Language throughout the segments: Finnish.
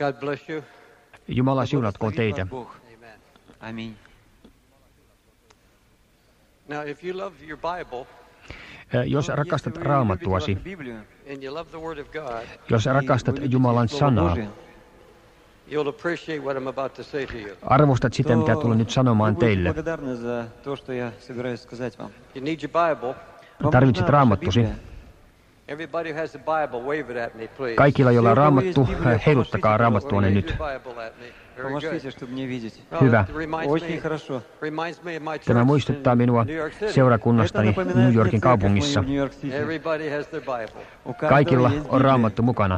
God bless you. Jumala siunatkoon teitä. Amen. Now, if you love your Bible, Jos rakastat Raamattuasi, and you love the Word of God, jos rakastat Jumalan sanaa, you'll appreciate what I'm about to say to you. arvostat sitä, mitä tulen nyt sanomaan teille. You need your Bible. Tarvitset Raamattusi. Everybody who has a Bible, wave it at me, please. Kaikilla, joilla on Raamattu, heiluttakaa Raamattuanne nyt. Hyvä. Tämä muistuttaa minua seurakunnastani New Yorkin kaupungissa. Kaikilla on Raamattu mukana.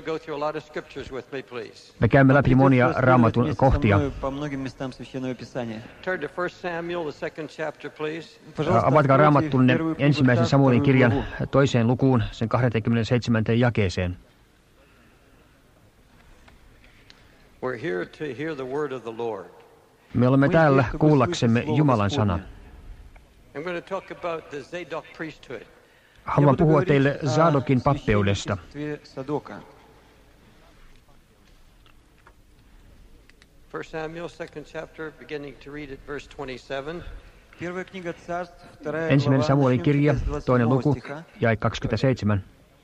Me käymme läpi monia Raamatun kohtia. Avatkaa Raamattunne ensimmäisen Samuelin kirjan 2. lukuun, sen 27. jakeeseen. Me olemme täällä kuullaksemme Jumalan sana. Haluan puhua teille Zadokin pappeudesta. Ensimmäinen Samuelin kirja, 2. luku, jae 27.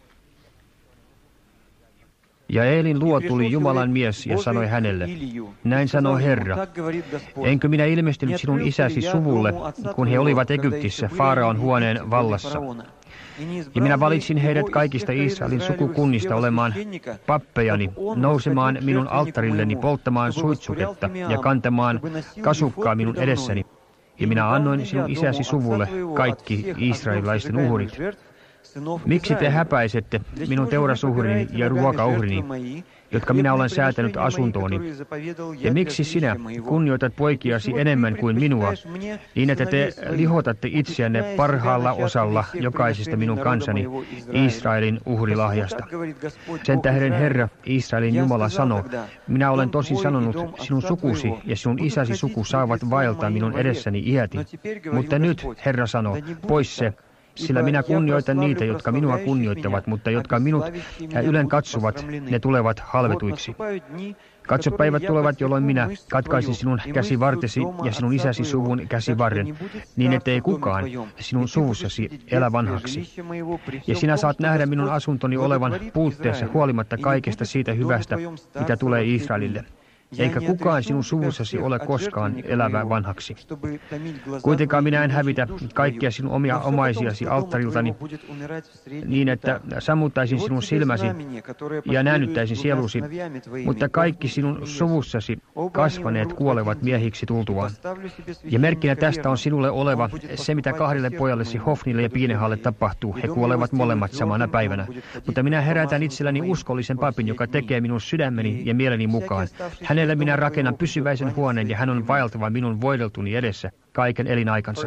Ja Eelin luo tuli Jumalan mies ja sanoi hänelle, näin sanoo Herra, enkö minä ilmestynyt sinun isäsi suvulle, kun he olivat Egyptissä Faaraon huoneen vallassa. Ja minä valitsin heidät kaikista Israelin sukukunnista olemaan pappejani, nousemaan minun alttarilleni polttamaan suitsuketta ja kantamaan kasukkaa minun edessäni. Ja minä annoin sinun isäsi suvulle kaikki israelilaisten uhrit. Miksi te häpäisette minun teurasuhrini ja ruokauhrini, jotka minä olen säätänyt asuntooni? Ja miksi sinä kunnioitat poikiasi enemmän kuin minua, niin että te lihotatte itseänne parhaalla osalla jokaisesta minun kansani Israelin uhrilahjasta? Sen tähden Herra, Israelin Jumala, sanoo, minä olen tosin sanonut, sinun sukusi ja sinun isäsi suku saavat vaeltaa minun edessäni iäti. Mutta nyt, Herra sanoo, pois se, sillä minä kunnioitan niitä, jotka minua kunnioittavat, mutta jotka minut ylen katsovat, ne tulevat halvetuiksi. Katso, päivät tulevat, jolloin minä katkaisin sinun käsivartesi ja sinun isäsi suvun käsivarren, niin ettei kukaan sinun suvussasi elä vanhaksi. Ja sinä saat nähdä minun asuntoni olevan puutteessa huolimatta kaikesta siitä hyvästä, mitä tulee Israelille. Eikä kukaan sinun suvussasi ole koskaan elävä vanhaksi. Kuitenkaan minä en hävitä kaikkia sinun omia omaisiasi alttariltani, niin että sammuttaisin sinun silmäsi ja näännyttäisin sielusi, mutta kaikki sinun suvussasi kasvaneet kuolevat miehiksi tultuaan. Ja merkkinä tästä on sinulle oleva se, mitä kahdelle pojallesi Hofnille ja Piinehalle tapahtuu. He kuolevat molemmat samana päivänä. Mutta minä herätän itselläni uskollisen papin, joka tekee minun sydämeni ja mieleni mukaan. Hänelle minä rakennan pysyväisen huoneen ja hän on vaeltava minun voideltuni edessä kaiken elinaikansa.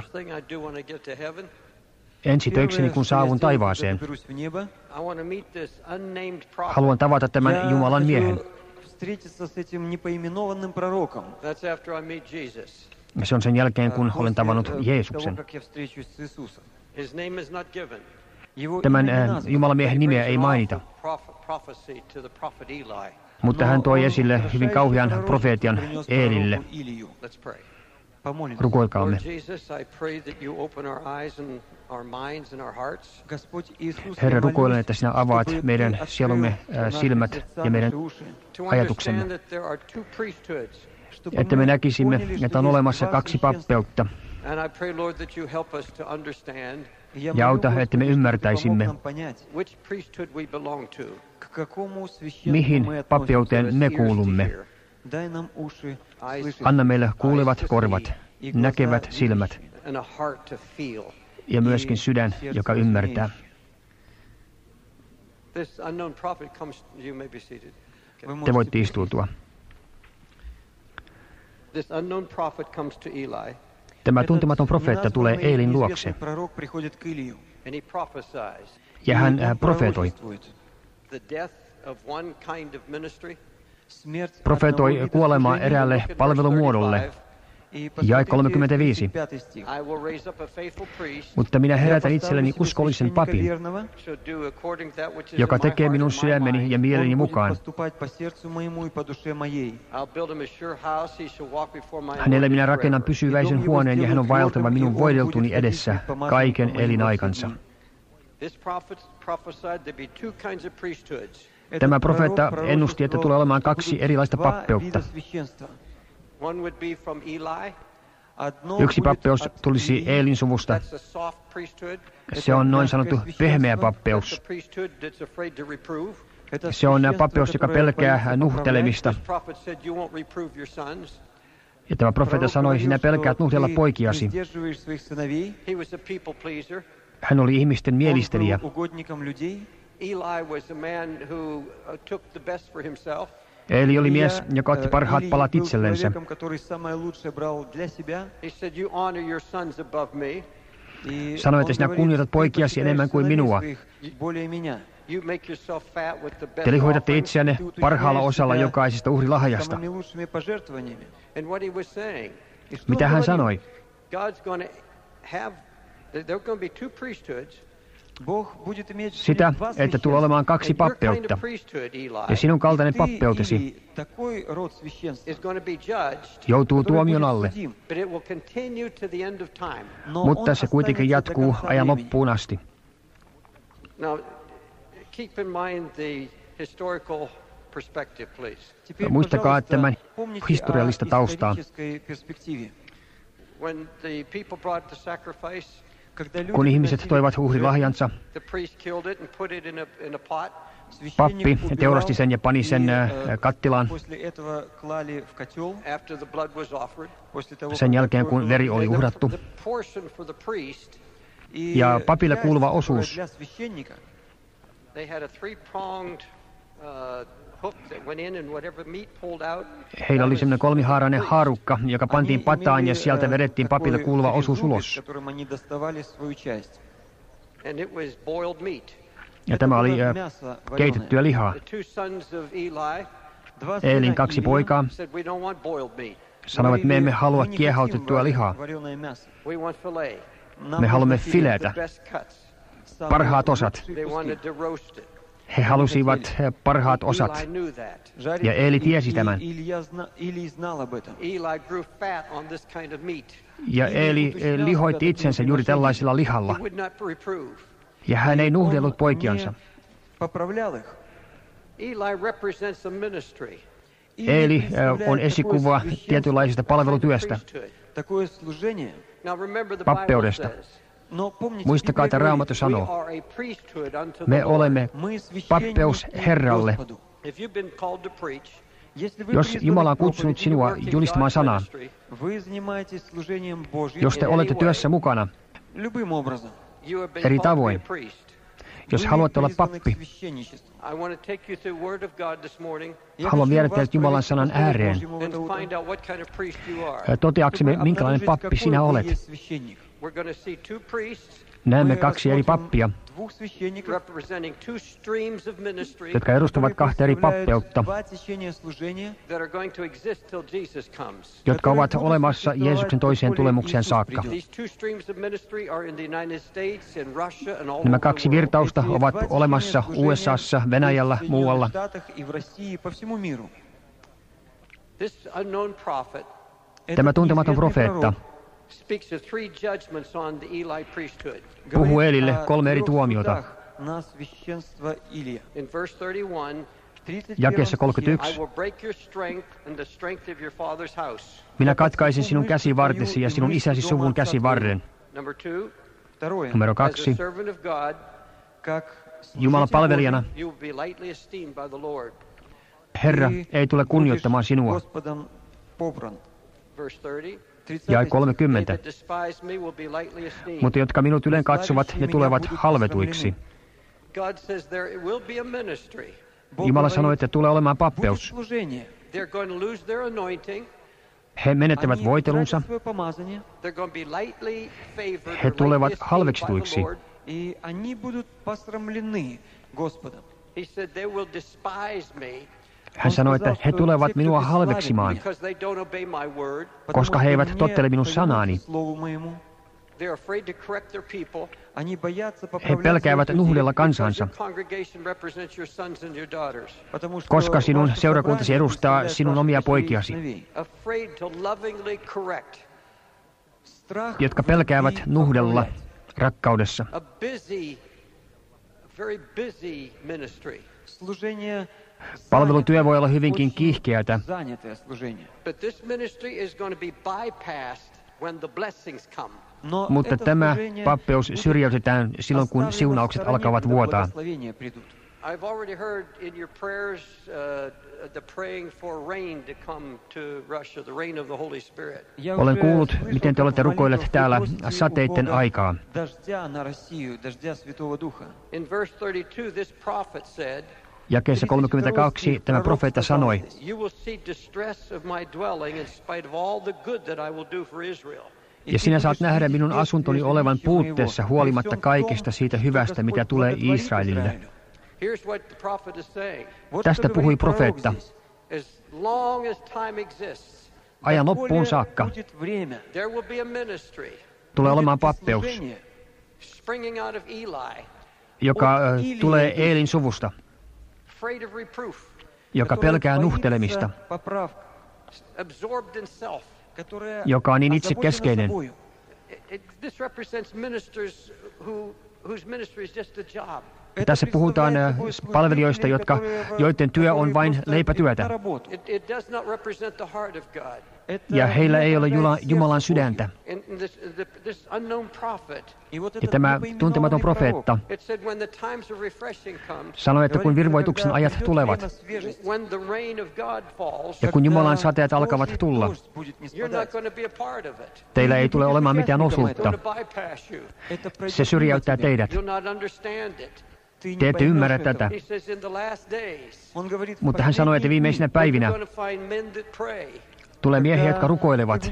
Ensi töikseni, kun saavun taivaaseen, haluan tavata tämän Jumalan miehen. Se on sen jälkeen, kun olen tavannut Jeesuksen. Tämän Jumalan miehen nimeä ei mainita. Mutta hän toi esille hyvin kauhean profeetian Eelille. Rukoilkaamme. Herra, rukoilen, että sinä avaat meidän sielumme silmät ja meidän ajatuksemme. Että me näkisimme, että on olemassa kaksi pappeutta. Ja auta, että me ymmärtäisimme, mihin pappeuteen me kuulumme. Anna meille kuulevat korvat, näkevät silmät ja myöskin sydän, joka ymmärtää. Te voitte istuutua. Tämä tuntematon profeetta tulee Eelin luokse. Ja hän profeetoi. Profeetoi kuolemaa eräälle palvelumuodolle, Jae 35. I will raise up a faithful priest, Mutta minä herätän itselleni uskollisen papin, shall do according to that which is joka in my tekee heart minun and my sydämeni mind. ja mieleni mukaan. I'll build him a sure house, he shall walk before my Hänelle minä anointed rakennan forever. pysyväisen huoneen ja hän on vaeltava minun voideltuni edessä kaiken elinaikansa. This prophet prophesied there be two kinds of priesthoods. Tämä profeetta ennusti, että tulee olemaan kaksi erilaista pappeutta. One would be from Eli. Yksi pappeus tulisi Eelin suvusta. That's a soft priesthood. Se on noin sanottu pehmeä That's pappeus. a priesthood that's afraid to reprove. Se on pappeus, joka pelkää nuhtelemista. This prophet said you won't reprove your sons. Ja tämä profeetta sanoi, sinä pelkäät nuhtella poikiasi. He was a people pleaser. Hän oli ihmisten mielistelijä. Eli was a man who took the best for himself. Eeli oli mies, joka otti parhaat palat itsellensä. He said, you honor your sons above me. Sanoi, että sinä kunnioitat poikiasi enemmän kuin minua. You make yourself fat with the best Te lihoitatte offering. itseänne parhaalla osalla jokaisesta uhrilahjasta. And what he was saying, Mitä hän sanoi? God's going to have, there are going to be two priesthoods. Sitä, että tulee olemaan kaksi And your kind pappeutta. of priesthood, Eli, Ja sinun kaltainen pappeutesi is going to be judged, joutuu tuomion alle. but it will continue to the end of time. Mutta se kuitenkin jatkuu ajan loppuun asti. Now, keep in mind the historical perspective, please. Muistakaa tämän historiallista taustaa. When the people brought the sacrifice, Kun ihmiset toivat uhrilahjansa, the priest killed it and put it in a pot. pappi teurasti sen ja pani sen kattilaan. After the blood was offered, Sen jälkeen, kun veri oli uhrattu. the portion for the priest, Ja papille kuuluva osuus, they had a three-pronged hook that went in, and whatever meat pulled out, heillä oli semmoinen kolmihaarainen haarukka, joka pantiin pataan ja sieltä vedettiin papille kuuluva osuus ulos. and it was boiled meat. Ja tämä oli keitettyä lihaa. The two sons of Eli Eelin kaksi poikaa said, we don't want boiled meat. sanoivat, että me emme halua kiehautettua lihaa. We want filet, Me haluamme filetä, the best cuts. parhaat osat. They wanted to roast it. He halusivat parhaat osat. Eli knew that. Ja Eeli tiesi tämän. Eli grew fat on this kind of meat. Ja Eeli lihoitti itsensä juuri tällaisella lihalla. He would not reprove. Ja hän ei nuhdellut poikiansa. Eli represents a ministry. Eeli on esikuva tietynlaisesta palvelutyöstä, Now remember the pappeudesta. Bible says, Muistakaa, että Raamattu we sanoo, are a priesthood unto the me Lord. olemme pappeus Herralle. If you've been called to preach, Jos Jumala on kutsunut sinua julistamaan sanaa, jos te olette työssä mukana, you have been eri called to be tavoin. a priest. Jos haluatte olla pappi, I want to take you through the Word of God this morning haluan viedä teidät Jumalan sanan ääreen, and find out what kind of priest you are. toteaksemme, minkälainen pappi sinä olet. We're going to see two priests Näemme kaksi eri pappia, representing two streams of ministry jotka edustavat kahta eri pappeutta, that are going to exist till Jesus comes. jotka ovat olemassa Jeesuksen toiseen tulemukseen saakka. These two streams of ministry are in the United States, in Russia, and all Nämä over kaksi the world. virtausta ovat olemassa USAssa, Venäjällä, muualla. This unknown prophet Tämä tuntematon profeetta speaks of three judgments on the Eli priesthood. puhuu Eelille 3 eri tuomiota. In verse 31, Jakeessa I 31. will break your strength and the strength of your father's house. Minä katkaisin sinun käsivartesi ja sinun isäsi suvun käsivarren. Number 2, Numero as a 2. servant of God, Jumalan palvelijana you will be lightly esteemed by the Lord. Herra ei tule kunnioittamaan sinua. Verse 30, Jae they 30. that despise me will be lightly esteemed. Mutta jotka minut ylen katsovat, ne tulevat halvetuiksi. God says there will be a ministry. Jumala sanoi, että tulee olemaan pappeus. They're going to lose their anointing. He menettävät voitelunsa. They're going to be lightly favored. He or tulevat lightly esteemed by the halveksutuiksi. Lord. He said they will despise me Hän sanoi, että he tulevat minua halveksimaan, koska he eivät tottele minun sanaani. He pelkäävät nuhdella kansansa, koska sinun seurakuntasi edustaa sinun omia poikiasi, jotka pelkäävät nuhdella rakkaudessa. Palvelutyö voi olla hyvinkin kiihkeätä, mutta tämä pappeus syrjäytetään silloin, kun siunaukset alkavat vuotaa. Olen kuullut, miten te olette rukoilleet täällä sateitten aikaa. Jakeessa 32 tämä profeetta sanoi, ja sinä saat nähdä minun asuntoni olevan puutteessa huolimatta kaikesta siitä hyvästä, mitä tulee Israelille. Tästä puhui profeetta. Ajan loppuun saakka tulee olemaan pappeus, joka tulee Eelin suvusta, joka pelkää nuhtelemista, joka on niin itsekeskeinen. Tässä puhutaan palvelijoista, joiden työ on vain leipätyötä. Ja heillä ei ole Jumalan sydäntä. Ja tämä tuntematon profeetta sanoi, että kun virvoituksen ajat tulevat ja kun Jumalan sateet alkavat tulla, teillä ei tule olemaan mitään osuutta. Se syrjäyttää teidät. Te ette ymmärrä tätä. Mutta hän sanoi, että viimeisinä päivinä tulee miehiä, jotka rukoilevat.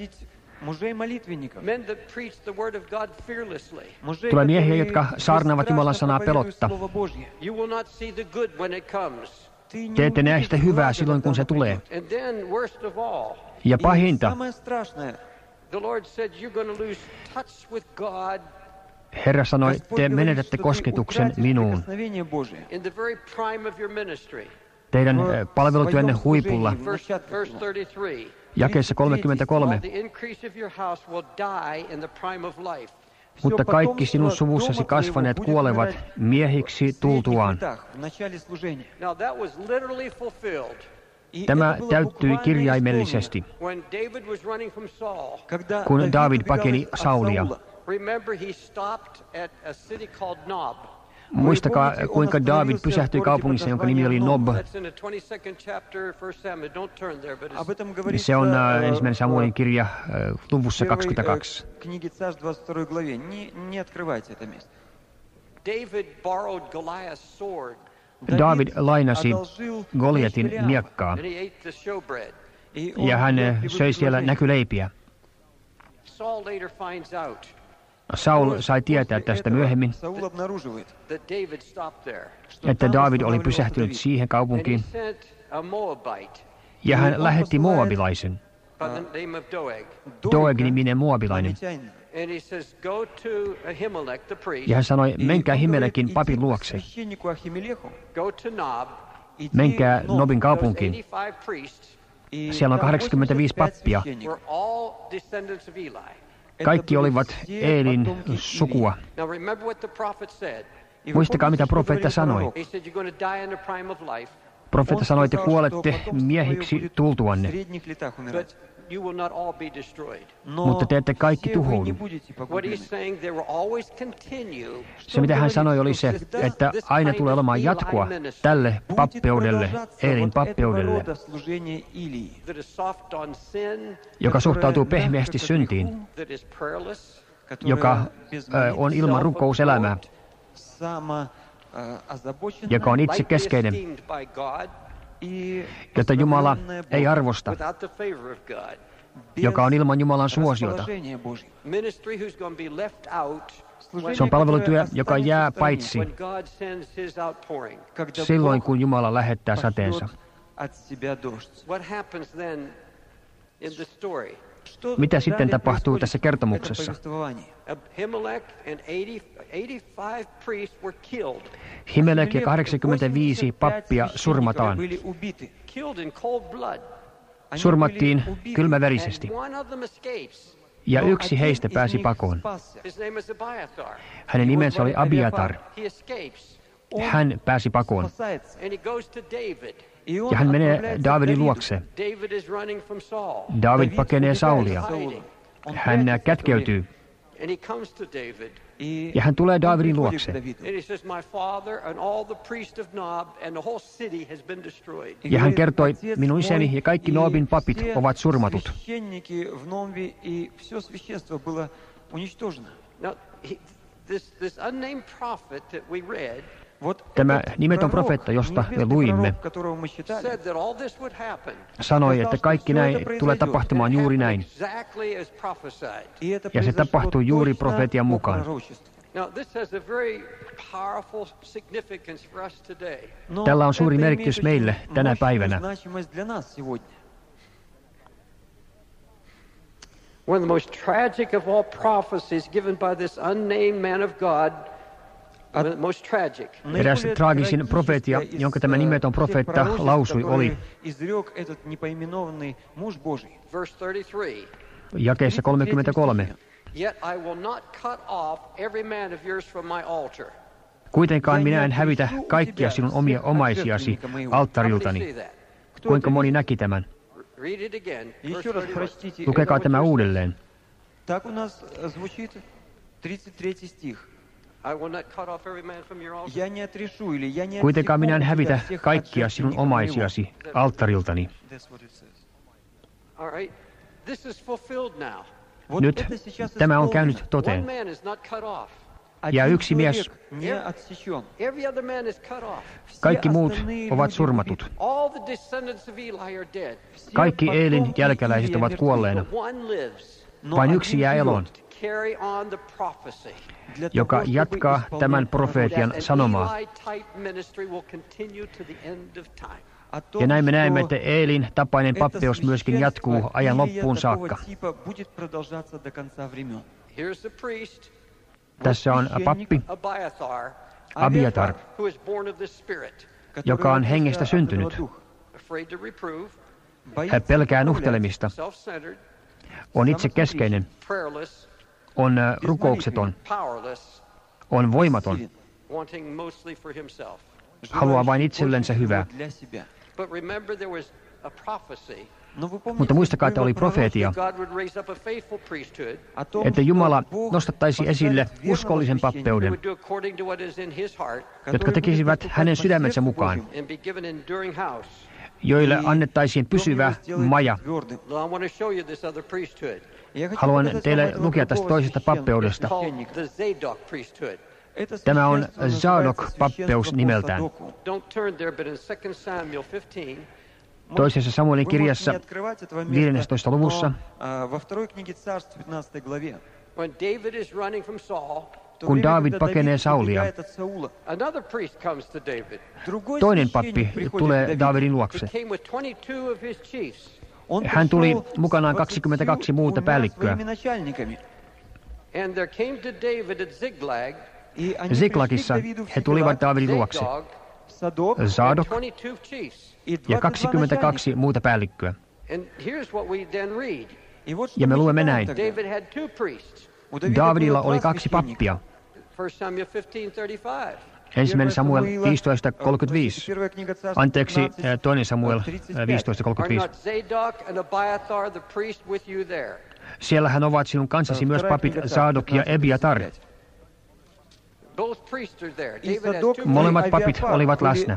Tulee miehiä, jotka saarnaavat Jumalan sanaa pelotta. Te ette näe sitä hyvää silloin, kun se tulee. Ja pahinta, Herra sanoi, te menetätte kosketuksen minuun. Teidän palvelutyönne huipulla. Jakeessa 33. Mutta kaikki sinun suvussasi kasvaneet kuolevat miehiksi tultuaan. Tämä täyttyi kirjaimellisesti, kun Daavid pakeni Saulia. Muistakaa, kuinka Daavid pysähtyi kaupungissa, jonka nimi oli Nob. Se on ensimmäinen Samuelin kirja luvussa 22. Daavid lainasi Goliatin miekkaa, ja hän söi siellä näkyleipiä. Saul sai tietää tästä myöhemmin, että Daavid oli pysähtynyt siihen kaupunkiin, ja hän lähetti moabilaisen, Doeg-niminen moabilainen. Ja hän sanoi, menkää Himelekin papin luokse, menkää Nobin kaupunkiin. Siellä on 85 pappia. Kaikki olivat Eelin sukua. Muistakaa, mitä profeetta sanoi. Profeetta sanoi, että kuolette miehiksi tultuanne, mutta te ette kaikki tuhoudu. Se, mitä hän sanoi, oli se, että aina tulee olemaan jatkoa tälle pappeudelle, Eelin pappeudelle, joka suhtautuu pehmeästi syntiin, joka on ilman rukouselämää, joka on itsekeskeinen, jota Jumala ei arvosta, joka on ilman Jumalan suosiota. Se on palvelutyö, joka jää paitsi silloin, kun Jumala lähettää sateensa. What happens then in the story? Mitä sitten tapahtuu tässä kertomuksessa? Ahimelech and 85 priests were killed. Himelek ja 85 pappia surmataan. Killed in cold blood. Surmattiin kylmäverisesti. And one of them escapes. Ja yksi heistä pääsi pakoon. His name is Abiathar. Hänen nimensä oli Abiatar. He escapes. Hän pääsi pakoon. And he goes to David. Ja hän menee Daavidin luokse. David is running from Saul. Daavid pakenee Saulia. Hän kätkeytyy. And he comes to David. Ja hän tulee Daavidin luokse. And he says, my father and all the priests of Nob and the whole city has been destroyed. Ja hän kertoi, minun isäni ja kaikki Noobin papit ovat surmatut. Now, this unnamed prophet that we read Tämä nimetön profeetta, josta me luimme, said that all this would happen sanoi, että kaikki näin tulee tapahtumaan juuri näin. exactly as prophesied. Ja se tapahtui juuri profetian mukaan. Now, this has a very powerful significance for us today. Tällä on suuri merkitys meille tänä päivänä. One of the most tragic of all prophecies given by this unnamed man of God, the most tragic. Eräs traagisin profeetia, jonka tämä nimetön profeetta lausui, oli Verse 33. jakeessa 33. Yet I will not cut off every man of yours from my altar. Kuitenkaan minä en hävitä kaikkia sinun omia omaisiasi alttariltani. Kuinka moni näki tämän? Read it again. Verse 31. Lukekaa tämä uudelleen. I will not cut off every man from your altar. Kuitenkaan minä en hävitä kaikkia sinun omaisiasi alttariltani. All right. This is fulfilled now. Nyt tämä on käynyt One toteen. man is not cut off. Ja yksi mies, Every other man is cut off. kaikki muut ovat surmatut. All the descendants of Eli are dead. Kaikki Eelin jälkeläiset ovat kuolleena. But one lives Vain yksi jää eloon, to carry on the prophecy. joka jatkaa tämän profeetian That sanomaa. an Eli-type ministry will continue to the end of time. Ja näin me näemme, että Eelin tapainen pappeus myöskin jatkuu ajan loppuun saakka. Here's the priest, Tässä on pappi Abiathar, Abiatar, who is born of the Spirit, joka on hengestä syntynyt. afraid to reprove, Hän pelkää nuhtelemista, self-centered, on itsekeskeinen, prayerless, on rukoukseton, powerless, on voimaton, wanting mostly for himself. haluaa vain itsellensä hyvää. But remember, there was a prophecy Mutta muistakaa, että oli profeetia, God would raise up a faithful priesthood että Jumala nostattaisi esille uskollisen who pappeuden, would do according to what is in his heart jotka tekisivät hänen sydämensä mukaan, and be given an enduring house. joille annettaisiin pysyvä maja. Now, I want to show you this other priesthood. Haluan teille lukea tästä toisesta pappeudesta. Called the Zadok priesthood. Tämä on Zadok-pappeus nimeltään. Don't turn there, but in 2 Samuel 15, Toisessa Samuelin kirjassa 15. luvussa, when David is running from Saul, kun Daavid pakenee Saulia, another priest comes to David. toinen pappi tulee Daavidin luokse. He came with 22 of his chiefs. Hän tuli mukanaan 22 muuta päällikköä. And there came to David at Ziklag, Ziklagissa he tulivat Daavidin luokse, Zadok 22 chiefs. ja 22 muuta päällikköä. And here's what we then read. Ja me luemme näin. David had two priests. Daavidilla oli 2 pappia. 1 Samuel 15:35. Ensimmäinen Samuel 15:35. Anteeksi, toinen Samuel Are 15:35. not Zadok and Abiathar the priest with you there? Siellähän ovat sinun kanssasi myös papit Zadok ja Ebiatar. Both priests are there. David has two Molemmat papit olivat läsnä.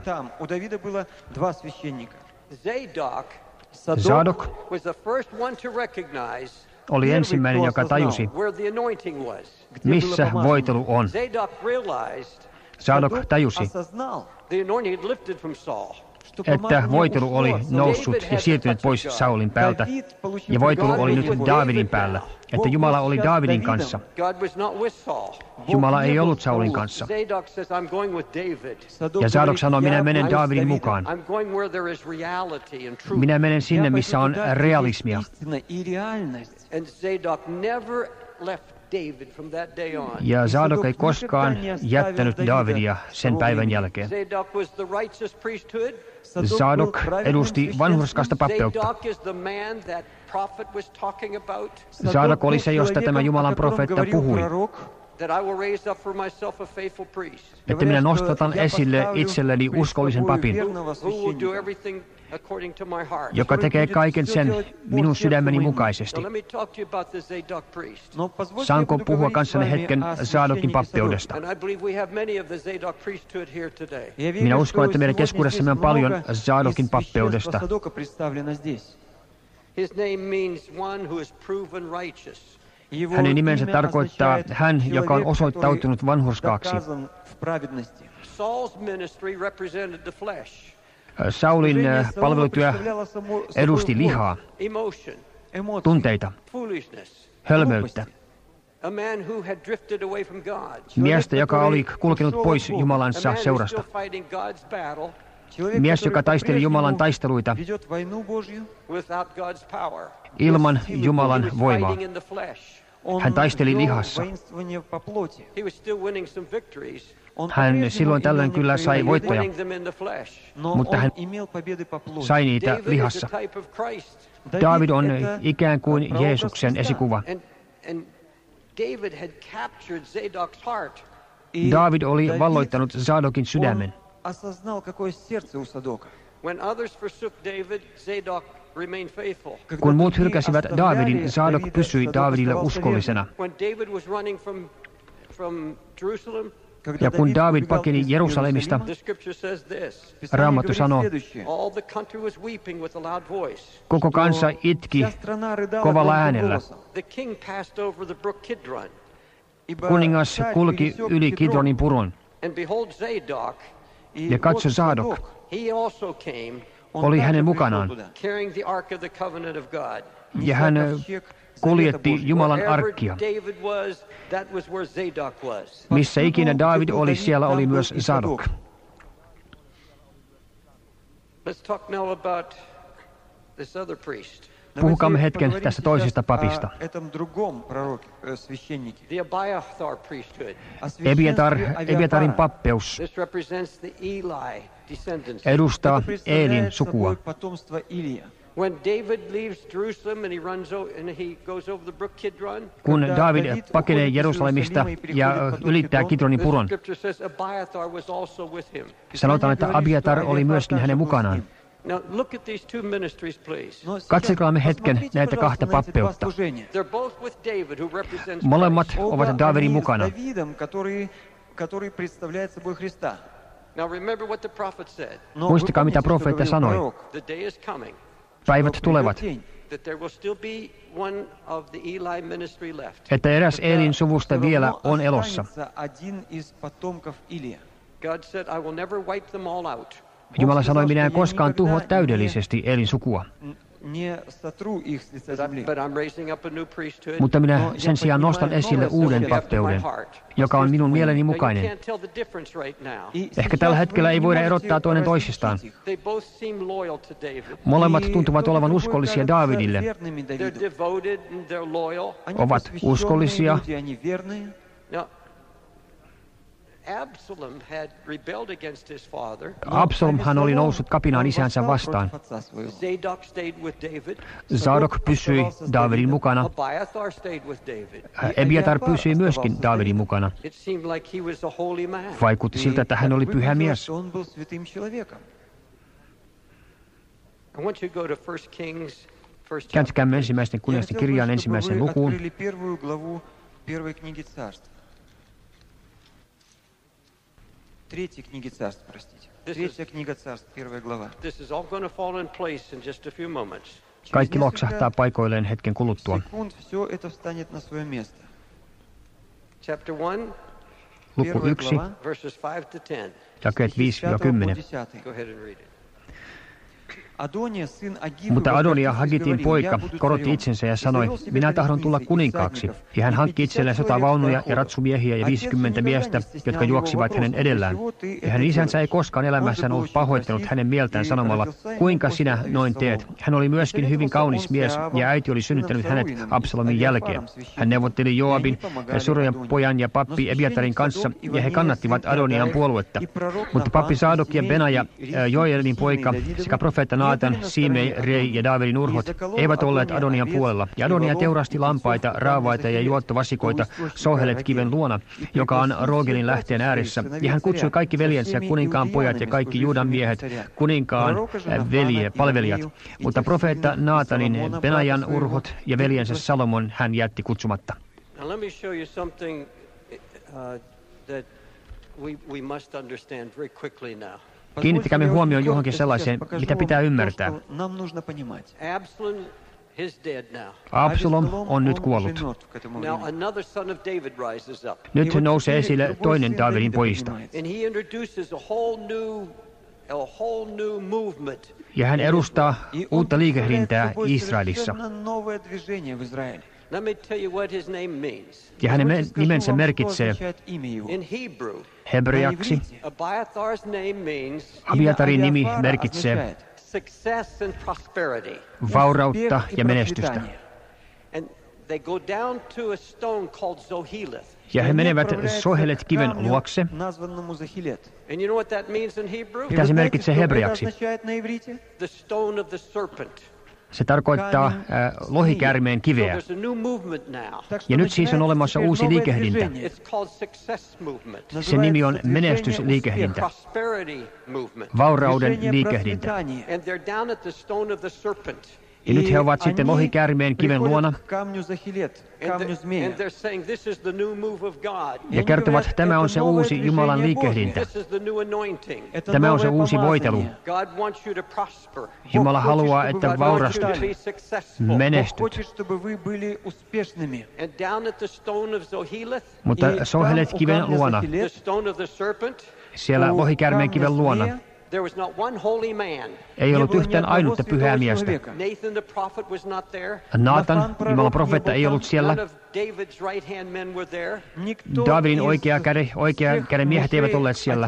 Zadok was the first one to recognize oli ensimmäinen, joka tajusi, where the anointing was. missä voitelu on. Zadok realized Zadok tajusi, the anointing had lifted from Saul. että voitelu oli noussut ja siirtynyt pois Saulin päältä, ja voitelu oli nyt Daavidin päällä, että Jumala oli Daavidin kanssa. Jumala ei ollut Saulin kanssa. Ja Zadok sanoi, minä menen Daavidin mukaan. Minä menen sinne, missä on realismia. Ja Zadok ei koskaan jättänyt Daavidia sen päivän jälkeen. Zadok edusti vanhurskaista pappeutta. Zadok oli se, josta tämä Jumalan profeetta puhui. Että minä nostatan esille itselleni uskollisen papin, joka tekee kaiken sen minun sydämeni mukaisesti. Saanko puhua kanssanne hetken Zadokin pappeudesta? Minä uskon, että meidän keskuudessamme on paljon Zadokin pappeudesta. Hänen nimensä tarkoittaa hän, joka on osoittautunut vanhurskaaksi. Saulin palvelutyö edusti lihaa, tunteita, hölmöyttä. Miestä, joka oli kulkenut pois Jumalansa seurasta. Mies, joka taisteli Jumalan taisteluita ilman Jumalan voimaa. Hän taisteli lihassa. Hän silloin tällöin kyllä sai voittoja, mutta hän sai niitä lihassa. Daavid on ikään kuin Jeesuksen esikuva. Daavid oli valloittanut Zadokin sydämen. Kun muut hylkäsivät Daavidin, Zadok pysyi Daavidille uskollisena. Ja kun Daavid pakeni Jerusalemista, Raamattu sanoo, koko kansa itki kovalla äänellä. Kuningas kulki yli Kidronin puron. Ja katso, Zadok oli hänen mukanaan. Ja hän kuljetti Jumalan arkkia. Missä ikinä Daavid oli, siellä oli myös Zadok. Puhukaamme hetken tästä toisesta papista. Ebiatarin pappeus edustaa Eelin sukua. Kun Daavid pakenee Jerusalemista ja ylittää Kidronin puron, sanotaan, että Abiatar oli myöskin hänen mukanaan. Katselkaamme hetken näitä kahta pappeutta. Molemmat ovat Daavidin mukana. Muistakaa, mitä profeetta sanoi. Päivät tulevat, että eräs Eelin suvusta vielä on elossa. Jumala sanoi, minä en koskaan tuhoa täydellisesti Eelin sukua. Mutta minä sen sijaan nostan esille uuden pappeuden, joka on minun mieleni mukainen. Ehkä tällä hetkellä ei voida erottaa toinen toisistaan. Molemmat tuntuvat olevan uskollisia Daavidille. Ovat uskollisia. Absalomhan oli noussut kapinaan isänsä vastaan. Zadok pysyi Daavidin mukana. Ebiatar pysyi myöskin Daavidin mukana. Vaikutti siltä, että hän oli pyhä mies. Kääntykäämme ensimmäisten kuningasten kirjaan ensimmäiseen lukuun. Третья книга царств, простите. Третья книга царств, 1 глава. Kaikki loksahtaa paikoilleen hetken kuluttua. Luku 1, jakeet 5-10. Mutta Adonia Hagitin poika korotti itsensä ja sanoi, minä tahdon tulla kuninkaaksi. Ja hän hankki itselleen sotavaunuja ja ratsumiehiä ja 50 miestä, jotka juoksivat hänen edellään. Ja hänen isänsä ei koskaan elämässään ollut pahoittanut hänen mieltään sanomalla, kuinka sinä noin teet. Hän oli myöskin hyvin kaunis mies ja äiti oli synnyttänyt hänet Absalomin jälkeen. Hän neuvotteli Joabin, Surojan pojan ja pappi Ebiatarin kanssa ja he kannattivat Adonian puoluetta. Mutta pappi Saadok ja Benaja, Joelin poika sekä profeetta Naatan, Simei, Rei ja Daavidin urhot eivät olleet Adonian puolella. Ja Adonia teurasti lampaita, raavaita ja juottovasikoita Sohelet-kiven luona, joka on Roogelin lähteen ääressä. Ja hän kutsui kaikki veljensä, kuninkaan pojat ja kaikki Juudan miehet, kuninkaan palvelijat. Mutta profeetta Naatanin, Benajan urhot ja veljensä Salomon hän jätti kutsumatta. Now let me show you something that we must understand very quickly now. Kiinnittäkäämme huomioon johonkin sellaiseen, mitä pitää ymmärtää. Absalom on nyt kuollut. Nyt nousee esille toinen Daavidin pojista. Ja hän edustaa uutta liikehdintää Israelissa. Ja hänen nimensä merkitsee hebreaksi. Abiatarin nimi merkitsee vaurautta ja menestystä. Ja he menevät Sohelet-kiven luokse. Mitä se merkitsee hebreaksi? Se tarkoittaa lohikäärmeen kiveä. Ja nyt siis on olemassa uusi liikehdintä. Sen nimi on menestysliikehdintä. Vaurauden liikehdintä. Ja nyt he ovat sitten lohikäärmeen kiven luona ja kertovat, että tämä on se uusi Jumalan liikehdintä. Tämä on se uusi voitelu. Jumala haluaa, että vaurastut, menestyt. Mutta Sohelet-kiven luona, siellä lohikäärmeen kiven luona, ei ollut yhtään ainutta pyhää miestä. Naatan, Jumalan profeetta, ei ollut siellä. Daavidin oikean käden miehet eivät olleet siellä.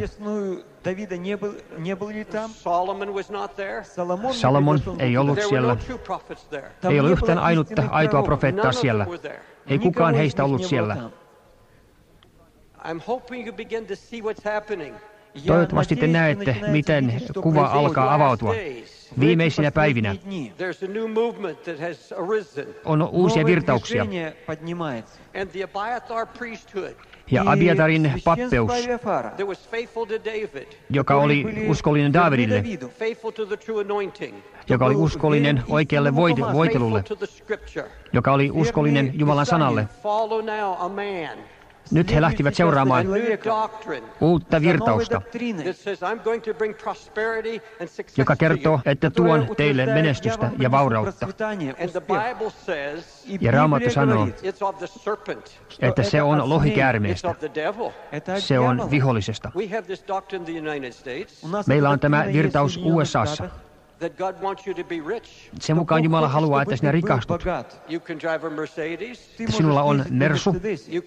Salomon ei ollut siellä. Ei ollut yhtään ainutta aitoa profeettaa siellä. Ei kukaan heistä ollut siellä. Toivottavasti te näette, miten kuva alkaa avautua. Viimeisinä päivinä on uusia virtauksia. Ja Abiatarin pappeus, joka oli uskollinen Daavidille, joka oli uskollinen oikealle voitelulle, joka oli uskollinen Jumalan sanalle. Nyt he lähtivät seuraamaan uutta virtausta, joka kertoo, että tuon teille menestystä ja vaurautta. Ja Raamattu sanoo, että se on lohikäärmeestä. Se on vihollisesta. Meillä on tämä virtaus USAssa. Sen mukaan Jumala haluaa, että sinä rikastut. Sinulla on Mersu.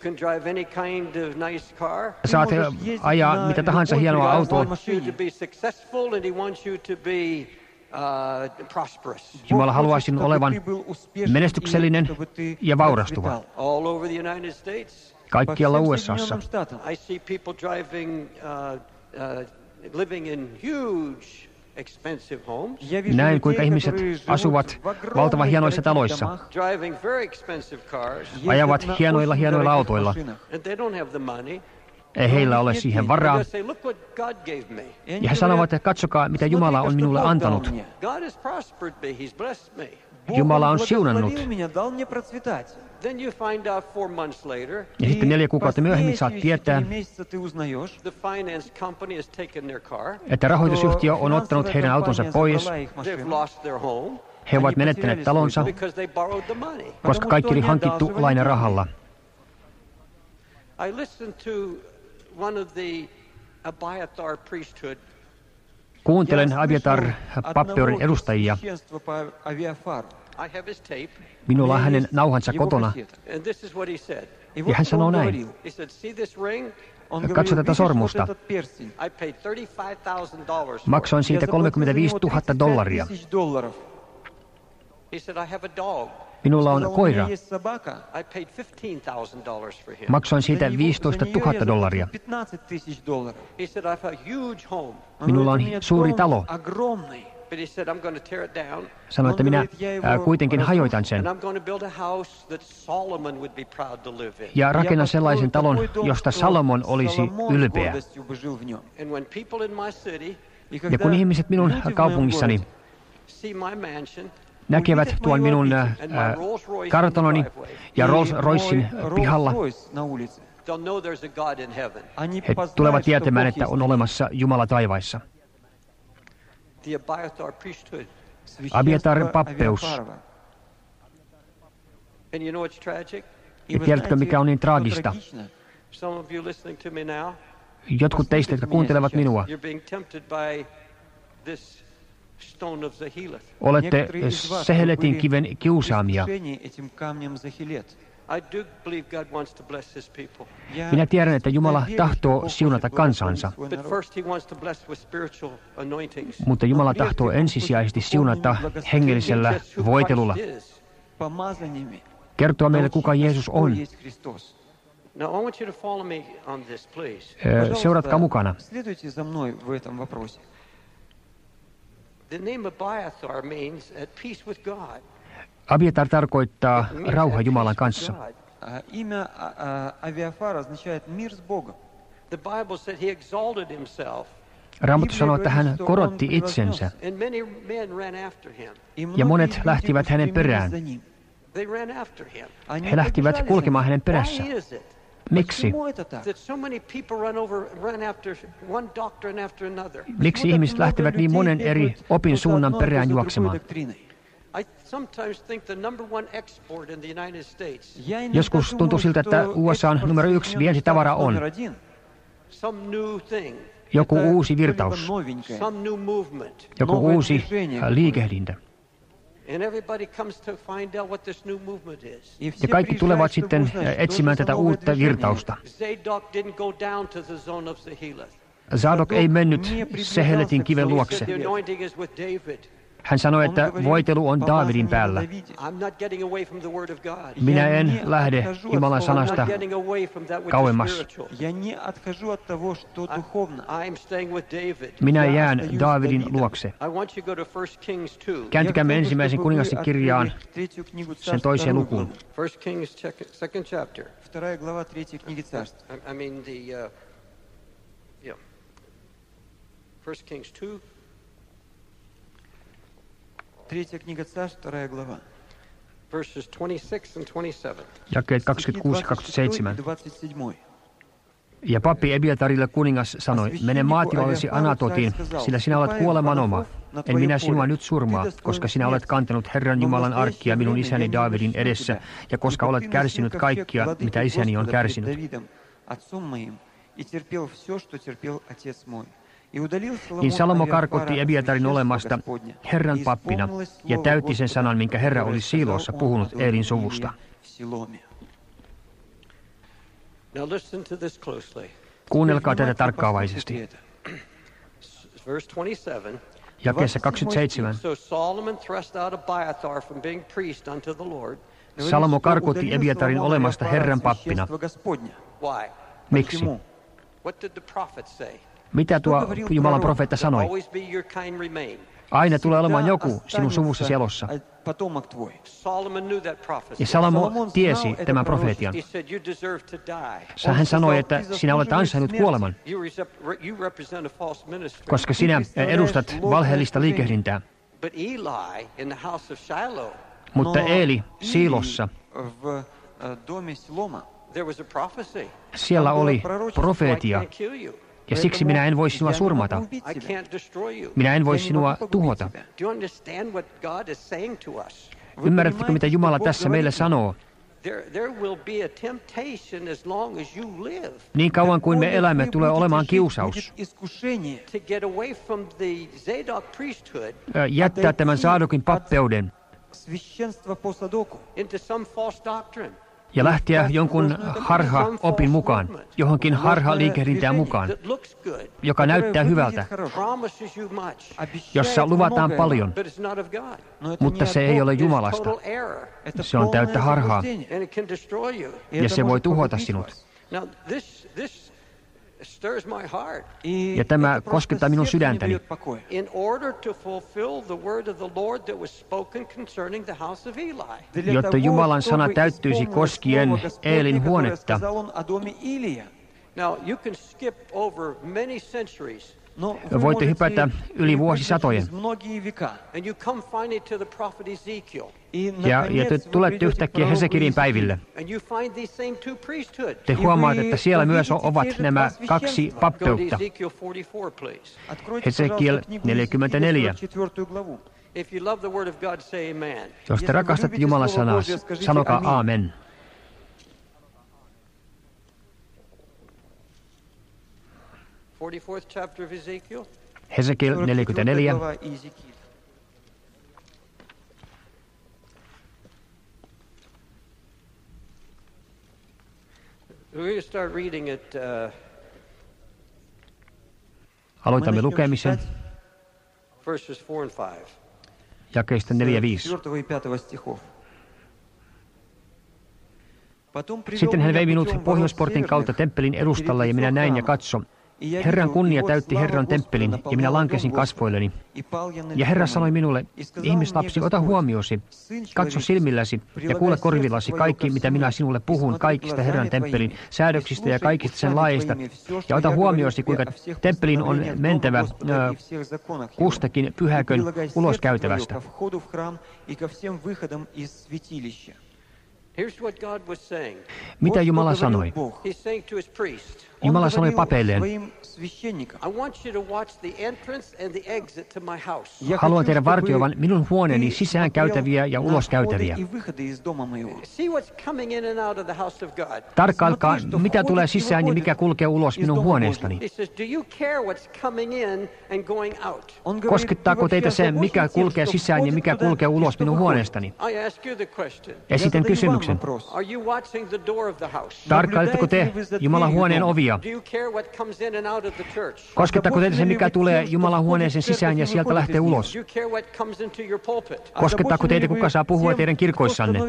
Saat ajaa mitä tahansa hienoa autoa. Jumala haluaa sinun olevan menestyksellinen ja vaurastuva. Kaikkialla USAssa. Näin, kuinka ihmiset asuvat valtavan hienoissa taloissa, ajavat hienoilla autoilla. Ei heillä ole siihen varaa. Ja he sanovat, että katsokaa, mitä Jumala on minulle antanut. Jumala on siunannut. Ja sitten 4 kuukautta myöhemmin saat tietää, että rahoitusyhtiö on ottanut heidän autonsa pois. He ovat menettäneet talonsa, koska kaikki oli hankittu lainarahalla. Kuuntelen Abiatar Pappeorin edustajia. Minulla on hänen nauhansa kotona. Ja hän sanoo näin. Katso tätä sormusta. Maksoin siitä $35,000. Minulla on koira. Maksoin siitä $15,000. Minulla on suuri talo. Sanoin, että minä kuitenkin hajoitan sen. Ja rakennan sellaisen talon, josta Salomon olisi ylpeä. Ja kun ihmiset minun kaupungissani näkevät tuon minun kartanoni ja Rolls Roycein pihalla, he tulevat tietämään, että on olemassa Jumala taivaissa. Abiatar pappeus. Ja tiedätkö, mikä on niin traagista? Jotkut teistä, jotka kuuntelevat minua, olette Seheletin kiven kiusaamia. Minä tiedän, että Jumala tahtoo siunata kansansa, mutta Jumala tahtoo ensisijaisesti siunata hengellisellä voitelulla. Kertoa meille, kuka Jeesus on. Seuratkaa mukana. Abiatar tarkoittaa rauha Jumalan kanssa. Имя Авиафар означает мир с Богом. Raamattu sanoo, että hän korotti itsensä, ja monet lähtivät hänen perään. He lähtivät kulkemaan hänen perässä. Miksi? Miksi ihmiset lähtevät niin monen eri opin suunnan perään juoksemaan? Joskus tuntuu siltä, että USA:n numero 1 vientitavara on joku uusi virtaus, joku uusi liikehdintä. Ja kaikki tulevat sitten etsimään tätä uutta virtausta. Zadok ei mennyt Seheletin kiven luokse. Hän sanoi, että voitelu on Daavidin päällä. Minä en lähde Jumalan sanasta kauemmas. Minä jään Daavidin luokse. Kääntykäämme ensimmäisen kuningasten kirjaan, sen toiseen lukuun. Третья книга Царств, 2 глава. Verses 26 and 27. Jakeet 26 ja 27. Ja pappi Ebiatarille kuningas sanoi, mene maatilallesi Anatotiin, sillä sinä olet kuolemanoma. En minä sinua nyt surmaa, koska sinä olet kantanut Herran Jumalan arkkia minun isäni Daavidin edessä, ja koska olet kärsinyt kaikkia, mitä isäni on kärsinyt. Niin Salomo karkotti Ebiatarin olemasta Herran pappina ja täytti sen sanan, minkä Herra oli Siilossa puhunut Eelin suvusta. Kuunnelkaa tätä tarkkaavaisesti. Jakeessa 27. Salomo karkotti Ebiatarin olemasta Herran pappina. Miksi? Mitä tuo Jumalan profeetta sanoi? Aina tulee olemaan joku sinun suvussasi elossa. Ja Salomo tiesi tämän profeetian. Hän sanoi, että sinä olet ansainnut kuoleman, koska sinä edustat valheellista liikehdintää. Mutta Eeli Siilossa, siellä oli profeetia. Ja siksi minä en voi sinua surmata. Minä en voi sinua tuhota. Ymmärrättekö, mitä Jumala tässä meille sanoo? There will be a temptation as long as you live. Niin kauan kuin me elämme, tulee olemaan kiusaus To get away from the Zadok priesthood jättää tämän Saadokin pappeuden into some false doctrine. ja lähteä jonkun harha-opin mukaan, johonkin harha-liikehdintään mukaan, joka näyttää hyvältä, jossa luvataan paljon, mutta se ei ole Jumalasta. Se on täyttä harhaa, ja se voi tuhota sinut. Ja tämä koskettaa minun sydäntäni. Jotta Jumalan sana täyttyisi koskien Eelin huonetta. Voitte hypätä yli vuosisatojen. Ja te tulette yhtäkkiä Hesekielin päiville. Te huomaatte, että siellä myös ovat nämä kaksi pappeutta. Hesekiel 44. Jos te rakastatte Jumalan sanaa, sanokaa aamen. Hesekiel 44. Aloitamme lukemisen jakeista 4-5. Sitten hän vei minut pohjoisportin kautta temppelin edustalle, ja minä näin ja katso. Herran kunnia täytti Herran temppelin, ja minä lankesin kasvoilleni. Ja Herra sanoi minulle, ihmislapsi, ota huomiosi, katso silmilläsi ja kuule korvillasi kaikki, mitä minä sinulle puhun kaikista Herran temppelin säädöksistä ja kaikista sen laeista. Ja ota huomiosi, kuinka temppelin on mentävä kustakin pyhäkön uloskäytävästä. Mitä Jumala sanoi? Jumala sanoi papeilleen, haluan teidän vartioivan minun huoneeni sisään käytäviä ja ulos käytäviä. Tarkkailkaa, mitä tulee sisään ja mikä kulkee ulos minun huoneestani. Koskettaako teitä se, mikä kulkee sisään ja mikä kulkee ulos minun huoneestani? Esitän kysymyksen. Tarkkailetteko te Jumalan huoneen ovia? Koskettaako teitä se, mikä tulee Jumalan huoneeseen sisään ja sieltä lähtee ulos? Koskettaako teitä, kuka saa puhua teidän kirkoissanne?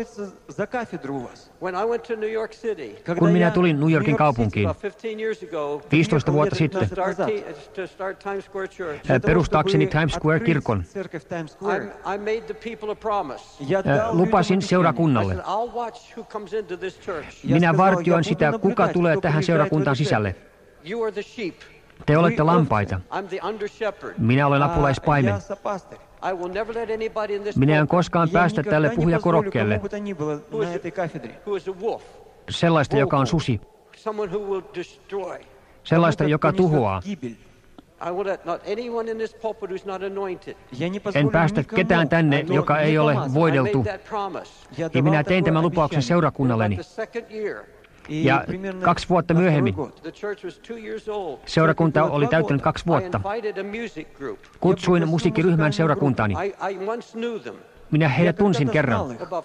Kun minä tulin New Yorkin kaupunkiin 15 vuotta sitten perustaakseni Times Square-kirkon, lupasin seurakunnalle. Minä vartioin sitä, kuka tulee tähän seurakuntaan sisälle. Te olette lampaita. Minä olen apulaispaimen. Minä en koskaan päästä tälle puhujakorokkeelle sellaista, joka on susi. Sellaista, joka tuhoaa. En päästä ketään tänne, joka ei ole voideltu. Ja minä tein tämän lupauksen seurakunnalleni. Ja 2 vuotta myöhemmin seurakunta oli täyttänyt 2 vuotta. Kutsuin musiikkiryhmän seurakuntaani. Minä heidät tunsin kerran.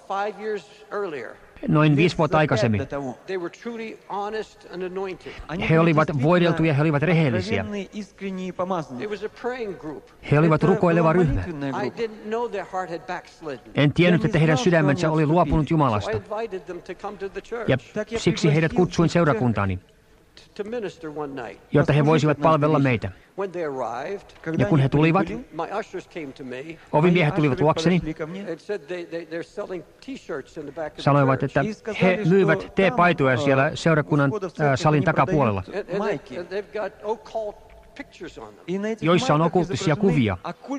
Noin 5 vuotta aikaisemmin. He olivat voideltuja, he olivat rehellisiä. He olivat rukoileva ryhmä. En tiennyt, että heidän sydämensä oli luopunut Jumalasta. Ja siksi heidät kutsuin seurakuntaani, jotta he voisivat palvella meitä. Ja kun he tulivat, ovimiehet tulivat luokseni, sanoivat, että he myyvät teepaitoja siellä seurakunnan salin takapuolella, joissa on okkultisia kuvia.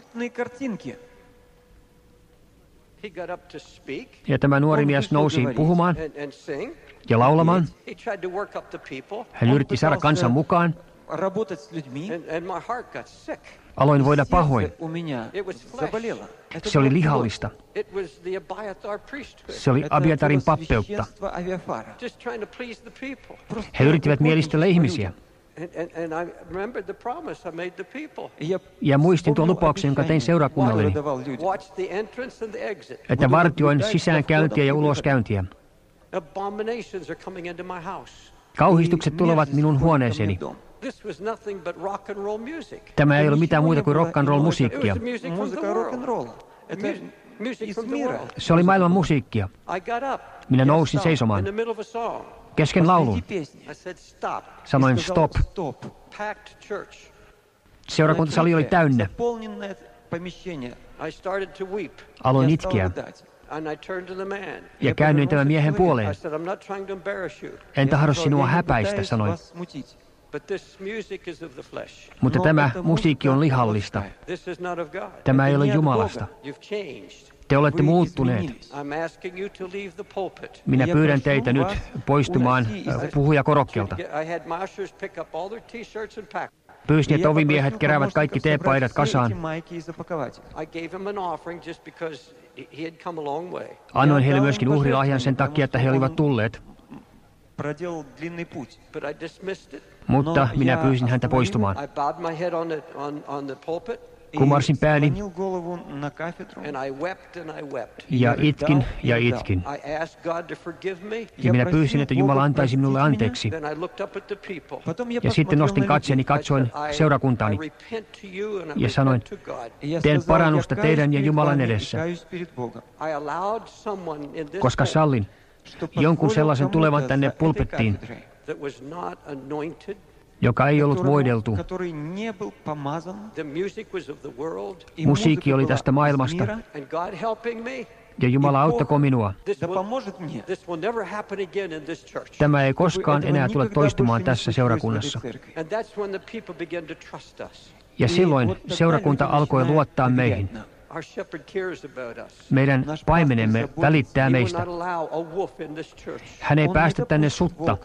Ja tämä nuori mies nousi puhumaan ja laulamaan. Hän yritti saada kansan mukaan. Aloin voida pahoin. Se oli lihallista. Se oli Abiatarin pappeutta. He yrittivät mielistellä ihmisiä. Ja muistin tuon lupauksen, jonka tein seurakunnalleni, että vartioin sisäänkäyntiä ja uloskäyntiä. Kauhistukset tulevat minun huoneeseeni. Tämä ei ollut mitään muuta kuin rock and roll musiikkia. Se oli maailman musiikkia. Minä nousin seisomaan. Kesken laulun. Sanoin stop. Seurakuntasali oli täynnä. Aloin itkeä. Ja käännyin tämän miehen puoleen. En tahdo sinua häpäistä, sanoin. Mutta tämä musiikki on lihallista. Tämä ei ole Jumalasta. Te olette muuttuneet. Minä pyydän teitä nyt poistumaan puhujakorokkeelta. Pyysin, että ovimiehet keräävät kaikki teepaidat kasaan. Annoin heille myöskin uhrilahjan sen takia, että he olivat tulleet. Mutta minä pyysin häntä poistumaan. Kumarsin pääni ja itkin ja itkin. Ja minä pyysin, että Jumala antaisi minulle anteeksi. Ja sitten nostin katseeni, katsoin seurakuntaani ja sanoin, teen parannusta teidän ja Jumalan edessä, koska sallin jonkun sellaisen tulevan tänne pulpettiin, joka ei ollut voideltu. Musiikki oli tästä maailmasta, ja Jumala auttakoon minua. Tämä ei koskaan enää tule toistumaan tässä seurakunnassa. Ja silloin seurakunta alkoi luottaa meihin. Meidän paimenemme välittää meistä. Hän ei päästä tänne sutta.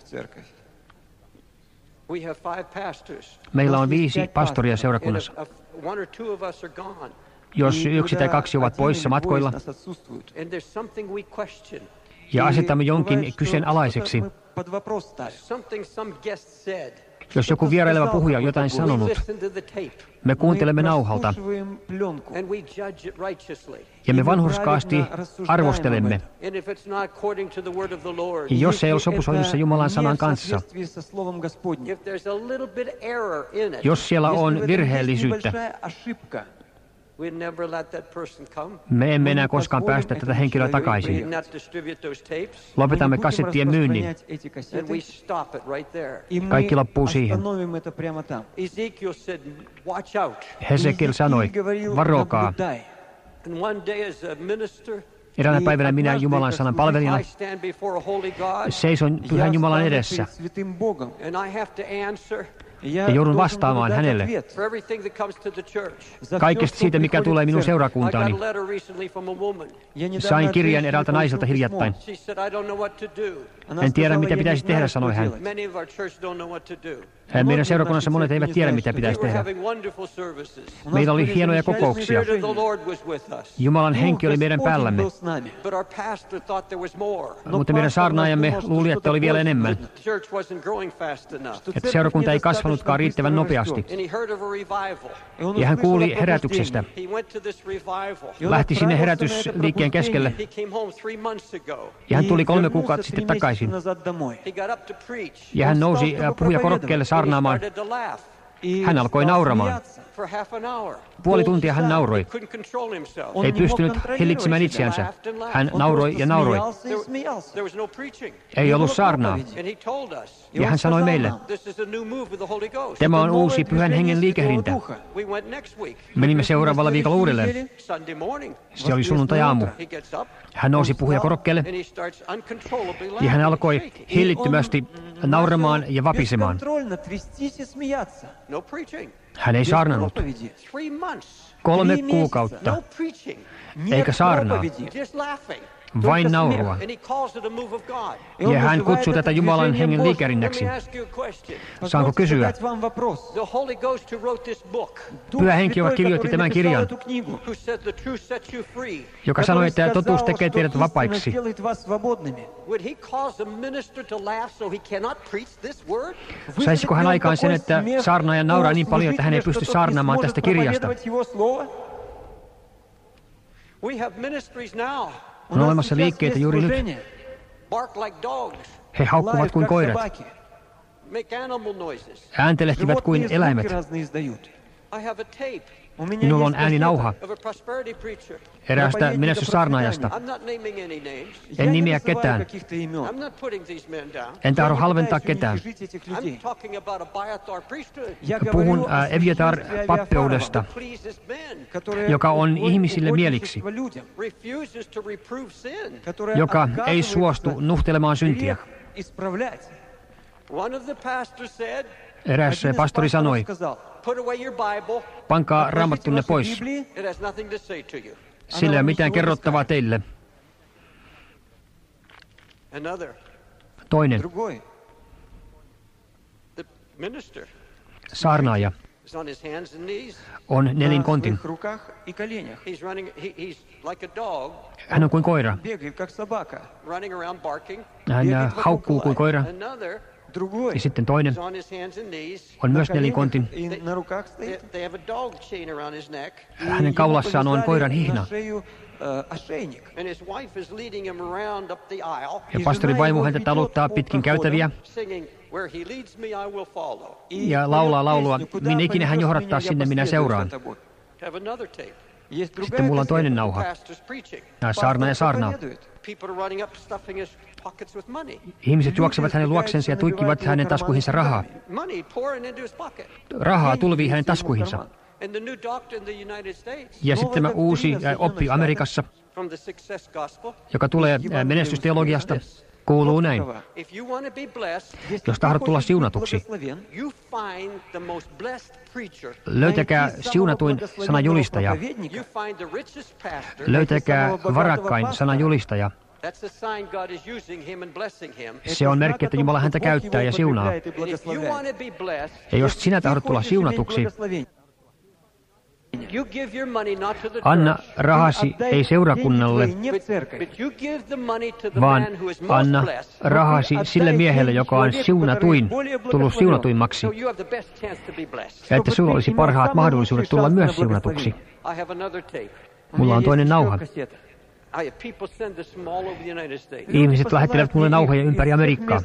Meillä on 5 pastoria seurakunnassa. Jos 1 tai 2 ovat poissa matkoilla ja asetamme jonkin kyseenalaiseksi, jos joku vieraileva puhuja on jotain sanonut, me kuuntelemme nauhalta ja me vanhurskaasti arvostelemme. Ja jos se ei ole sopusoinnussa Jumalan sanan kanssa, jos siellä on virheellisyyttä, me emme enää koskaan päästä tätä henkilöä takaisin. Lopetamme kasettien myynnin. Kaikki loppuu siihen. Hesekiel sanoi, varokaa. Eräänä päivänä minä Jumalan sanan palvelijana seison Pyhän Jumalan edessä ja joudun vastaamaan hänelle kaikesta siitä, mikä tulee minun seurakuntaani. Sain kirjan eräältä naiselta hiljattain. En tiedä, mitä pitäisi tehdä, sanoi hän. Meidän seurakunnassa monet eivät tiedä, mitä pitäisi tehdä. Meillä oli hienoja kokouksia. Jumalan henki oli meidän päällämme. Mutta meidän saarnaajamme luuli, että oli vielä enemmän. Että seurakunta ei kasvanutkaan riittävän nopeasti. Ja hän kuuli herätyksestä. Lähti sinne herätysliikkeen keskelle. Ja hän tuli 3 kuukautta sitten takaisin. Ja hän nousi puhujakorokkeelle saarnaamaan. Hän alkoi nauramaan. Puoli tuntia hän nauroi. Ei pystynyt hillitsemään itseänsä. Hän nauroi ja nauroi. Ei ollut saarnaa. Ja hän sanoi meille, tämä on uusi Pyhän Hengen liikehdintä. Menimme seuraavalla viikolla uudelleen. Se oli sunnuntai-aamu. Hän nousi puhujakorokkeelle ja hän alkoi hillittömästi nauramaan ja vapisemaan. Hän ei saarnannut. 3 kuukautta, eikä saarnaa, vain naurua. Ja hän kutsuu tätä Jumalan hengen liikerinnäksi. Saanko kysyä? Pyhä henki, joka kirjoitti tämän kirjan, joka sanoi, että totuus tekee teidät vapaiksi. Saisiko hän aikaan sen, että saarnaaja nauraa niin paljon, että hän ei pysty saarnaamaan tästä kirjasta? On olemassa liikkeitä juuri nyt. He haukkuvat kuin koirat. Ääntelehtivät kuin eläimet. Minulla on ääninauha eräästä menestyssaarnaajasta. En nimeä ketään. En tahdo halventaa ketään. Puhun Evjatar-pappeudesta, joka on ihmisille mieliksi, joka ei suostu nuhtelemaan syntiä. Eräs pastori sanoi, pankaa raamattunne pois. Sillä ei ole mitään kerrottavaa teille. Toinen. Saarnaaja on nelinkontin. Hän on kuin koira. Hän haukkuu kuin koira. Ja sitten toinen on myös nelinkontin. Hänen kaulassaan on koiran hihna. Ja pastorin vaimo häntä taluttaa pitkin käytäviä ja laulaa laulua, minne ikinä hän johdattaa, sinne minä seuraan. Sitten mulla on toinen nauha. Saarnaaja saarnaa. Ihmiset juoksevat hänen luoksensa ja tuikkivat hänen taskuihinsa rahaa. Rahaa tulvii hänen taskuihinsa. Ja sitten tämä uusi oppi Amerikassa, joka tulee menestysteologiasta, kuuluu näin. Jos tahdot tulla siunatuksi, löytäkää siunatuin sanajulistaja. Löytäkää varakkain sanajulistaja. Se on merkki, että Jumala häntä käyttää ja siunaa. Ja jos sinä tahdot tulla siunatuksi, anna rahasi ei seurakunnalle, vaan anna rahasi sille miehelle, joka on siunatuin, tullut siunatuimmaksi, ja että sinulla olisi parhaat mahdollisuudet tulla myös siunatuksi. Mulla on toinen nauha. Ihmiset lähettelevät mulle nauhoja ympäri Amerikkaa.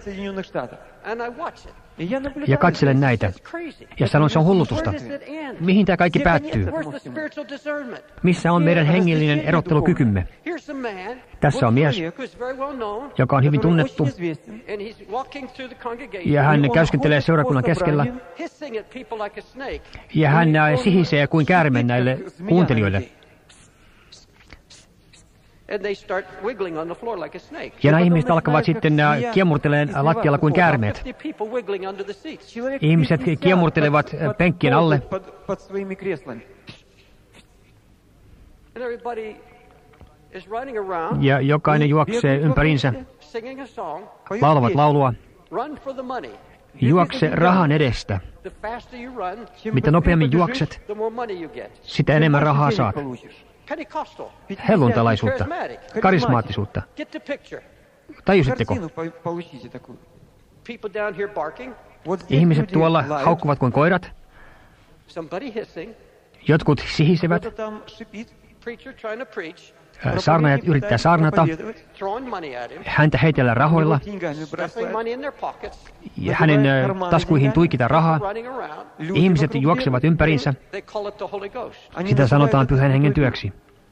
Ja katselen näitä. Ja sanon, se on hullutusta. Mihin tämä kaikki päättyy? Missä on meidän hengellinen erottelukykymme? Tässä on mies, joka on hyvin tunnettu. Ja hän käyskentelee seurakunnan keskellä. Ja hän sihisee kuin käärme näille kuuntelijoille. Ja nämä ihmiset alkavat sitten kiemurtelemaan lattialla kuin käärmeet. Ihmiset kiemurtelevat penkkien alle. Ja jokainen juoksee ympäriinsä. Laulavat laulua. Juokse rahan edestä. Mitä nopeammin juokset, sitä enemmän rahaa saat. Helluntalaisuutta, karismaattisuutta. Tajusitteko? Ihmiset tuolla haukkuvat kuin koirat. Jotkut sihisevät. Saarnaajat yrittää saarnata. Häntä heitellään rahoilla. Ja hänen taskuihin tuikitaan rahaa. Ihmiset juoksevat ympäriinsä. Sitä sanotaan Pyhän Hengen työksi.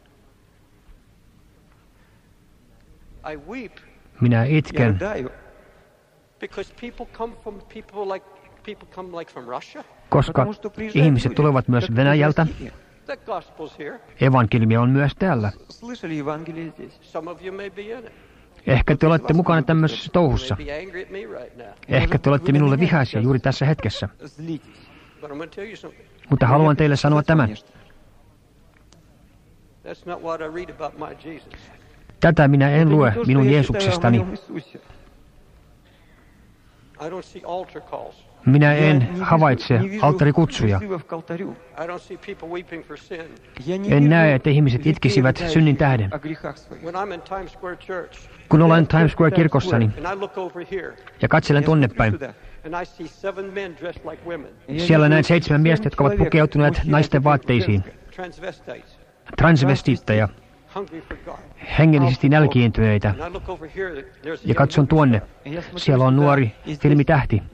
Minä itken, koska ihmiset tulevat myös Venäjältä. Evankeliumia on myös täällä. Ehkä te olette mukana tämmöisessä touhussa. Ehkä te olette minulle vihaisia juuri tässä hetkessä. Mutta haluan teille sanoa tämän. That's not what I read about my Jesus. Tätä minä en lue minun Jeesuksestani. I don't see altar calls. Minä en havaitse alttarikutsuja. I don't see people weeping for sin. En näe, että ihmiset itkisivät synnin tähden. When I'm in Times Square Church, Kun olen Times Square-kirkossani and I look over here, ja katselen tonne päin, and I see 7 men dressed like women, siellä näen 7 miestä, jotka ovat pukeutuneet naisten vaatteisiin, transvestites, transvestiitteja, hungry for God. hengellisesti nälkiintyneitä. And I look over here, there's a Ja young katson tuonne, siellä on nuori filmitähti.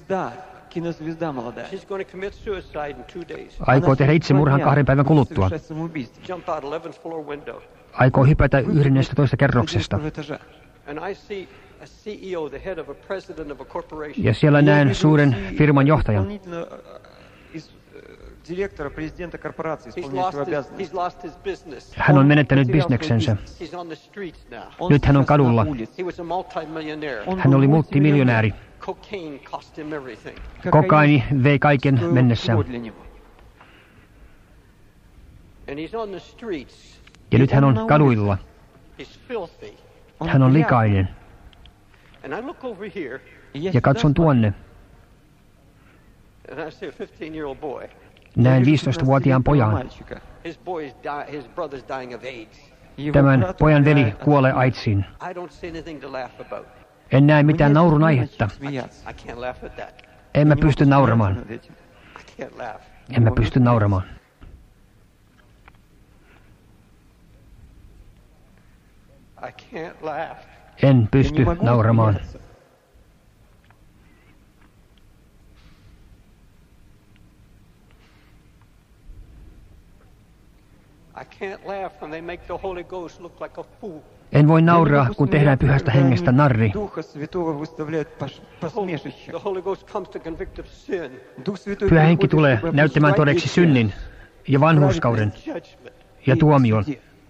She's going to commit suicide in 2 days. Aikoo tehdä itsemurhan 2 päivän kuluttua. Jump out 11th floor window. Aikoo hypätä 11 kerroksesta. And I see a CEO, the head of a president of a corporation. Ja siellä näen suuren firman johtajan. He's lost his business. Hän on menettänyt bisneksensä. He's on the streets now. Nyt hän on kadulla. He was a multimillionaire. Hän oli multimiljonääri. Cocaine cost him everything. Kokaini vei kaiken mennessään. And he's on the streets. Ja nyt hän on kaduilla. He's filthy. Hän on likainen. And I look over here, Ja katson tuonne. and I see a 15-year-old boy. Näen 15-vuotiaan pojan. His brother's dying of AIDS. Tämän pojan veli kuolee AIDSiin. I don't see anything to laugh about. En näe mitään naurun aihetta. I can't laugh at that. En mä pysty nauramaan. I can't laugh. En mä pysty nauramaan. I can't laugh. En pysty nauramaan. I can't laugh when they make the Holy Ghost look like a fool. En voi nauraa, kun tehdään pyhästä hengestä narri. The Holy Ghost comes to convict of sin. Pyhä henki tulee näyttämään todeksi synnin ja vanhurskauden Judgment. ja tuomion.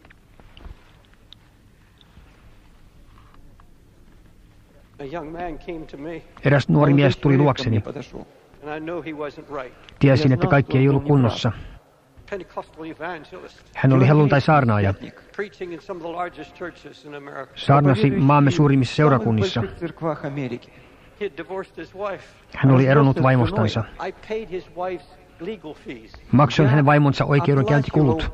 A young man came to me, Eräs nuori mies tuli luokseni. and I know he wasn't right. Tiesin, että kaikki ei ollut kunnossa. Pentecostal evangelist, Hän oli helluntai-saarnaaja. preaching in some of the largest churches in America. Saarnasi maamme suurimmissa seurakunnissa. He had divorced his wife. Hän oli eronnut vaimostansa. I paid his wife's legal fees. Maksoin hänen vaimonsa oikeudenkäyntikulut.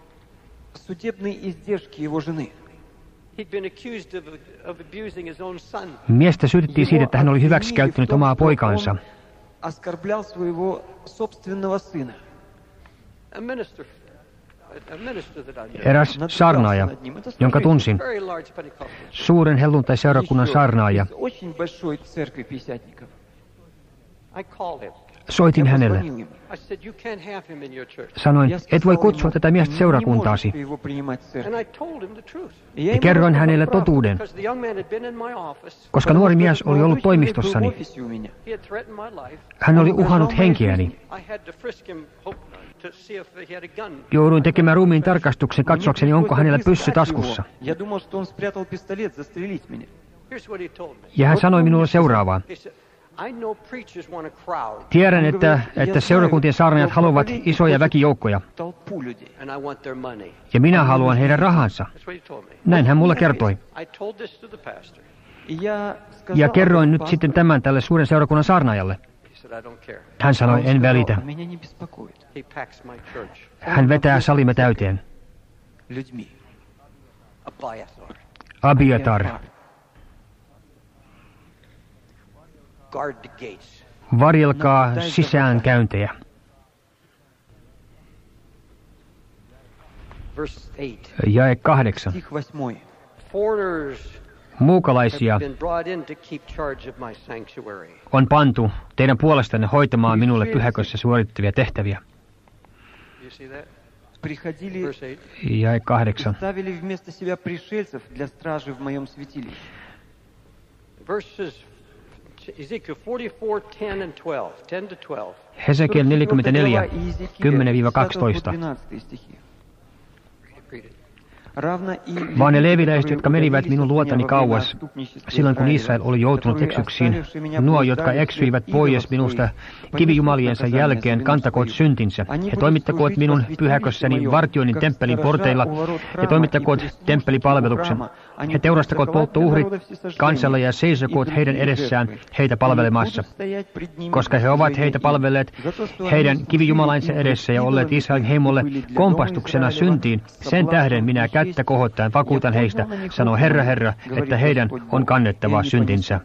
He'd been accused of abusing his own son. Miestä syytettiin siitä, että hän oli hyväksikäyttänyt omaa poikaansa. A minister that I knew. Eräs saarnaaja, jonka tunsin, Very large Pentecostal. suuren helluntai-seurakunnan saarnaaja. I called him. Soitin hänelle. I said, you can't have him in your church. Sanoin, et voi kutsua tätä miestä seurakuntaasi. And I told him the truth. Ja kerroin hänelle totuuden, Because the young man had been in my office. koska nuori mies oli ollut toimistossani. He had threatened my life. Hän oli uhannut henkeäni. I had to frisk him to see if he had a gun. Jouduin tekemään ruumiin tarkastuksen katsoakseni, onko hänellä pyssy taskussa. Here's what he told me. Ja hän sanoi minulle seuraavaa. He said, I know preachers want a crowd, Tiedän, että seurakuntien saarnaajat haluavat isoja väkijoukkoja. and I want their money. Ja minä haluan heidän rahansa. That's what he told me. Näin hän mulle kertoi. I told this to the pastor. Ja kerroin nyt sitten tämän tälle suuren seurakunnan saarnaajalle. He said, I don't care. Hän sanoi, en välitä. He packs my church. Hän vetää salimme täyteen. Abiathar. Abiatar, Guard the gates. varjelkaa sisäänkäyntejä. Verse 8. Jae 8. Foreigners Muukalaisia have been brought in to keep charge of my sanctuary. on pantu teidän puolestanne hoitamaan minulle pyhäkössä suorittavia tehtäviä. You see that? Приходили, Verse 8. Jae 8. ставили вместо себя пришельцев для стражи в моем святилище. Verses Ezekiel 44, 10 and 12. 10 to 12. Hesekiel 44, 10-12. Read it. Read it. vaan ne leeviläiset, jotka menivät minun luotani kauas, silloin kun Israel oli joutunut eksyksiin, nuo, jotka eksyivät pois minusta kivijumaliensa jälkeen, kantakoot syntinsä. He toimittakoot minun pyhäkössäni vartioinnin temppelin porteilla ja toimittakoot temppelipalveluksen. He teurastakoot polttouhrit kansalle ja seisokoot heidän edessään heitä palvelemassa, koska he ovat heitä palvelleet heidän kivijumalainsa edessä ja olleet Israelin heimolle kompastuksena syntiin. Sen tähden minä kättä kohottaen vakuutan heistä, sanoo Herra, Herra, että heidän on kannettava syntinsä.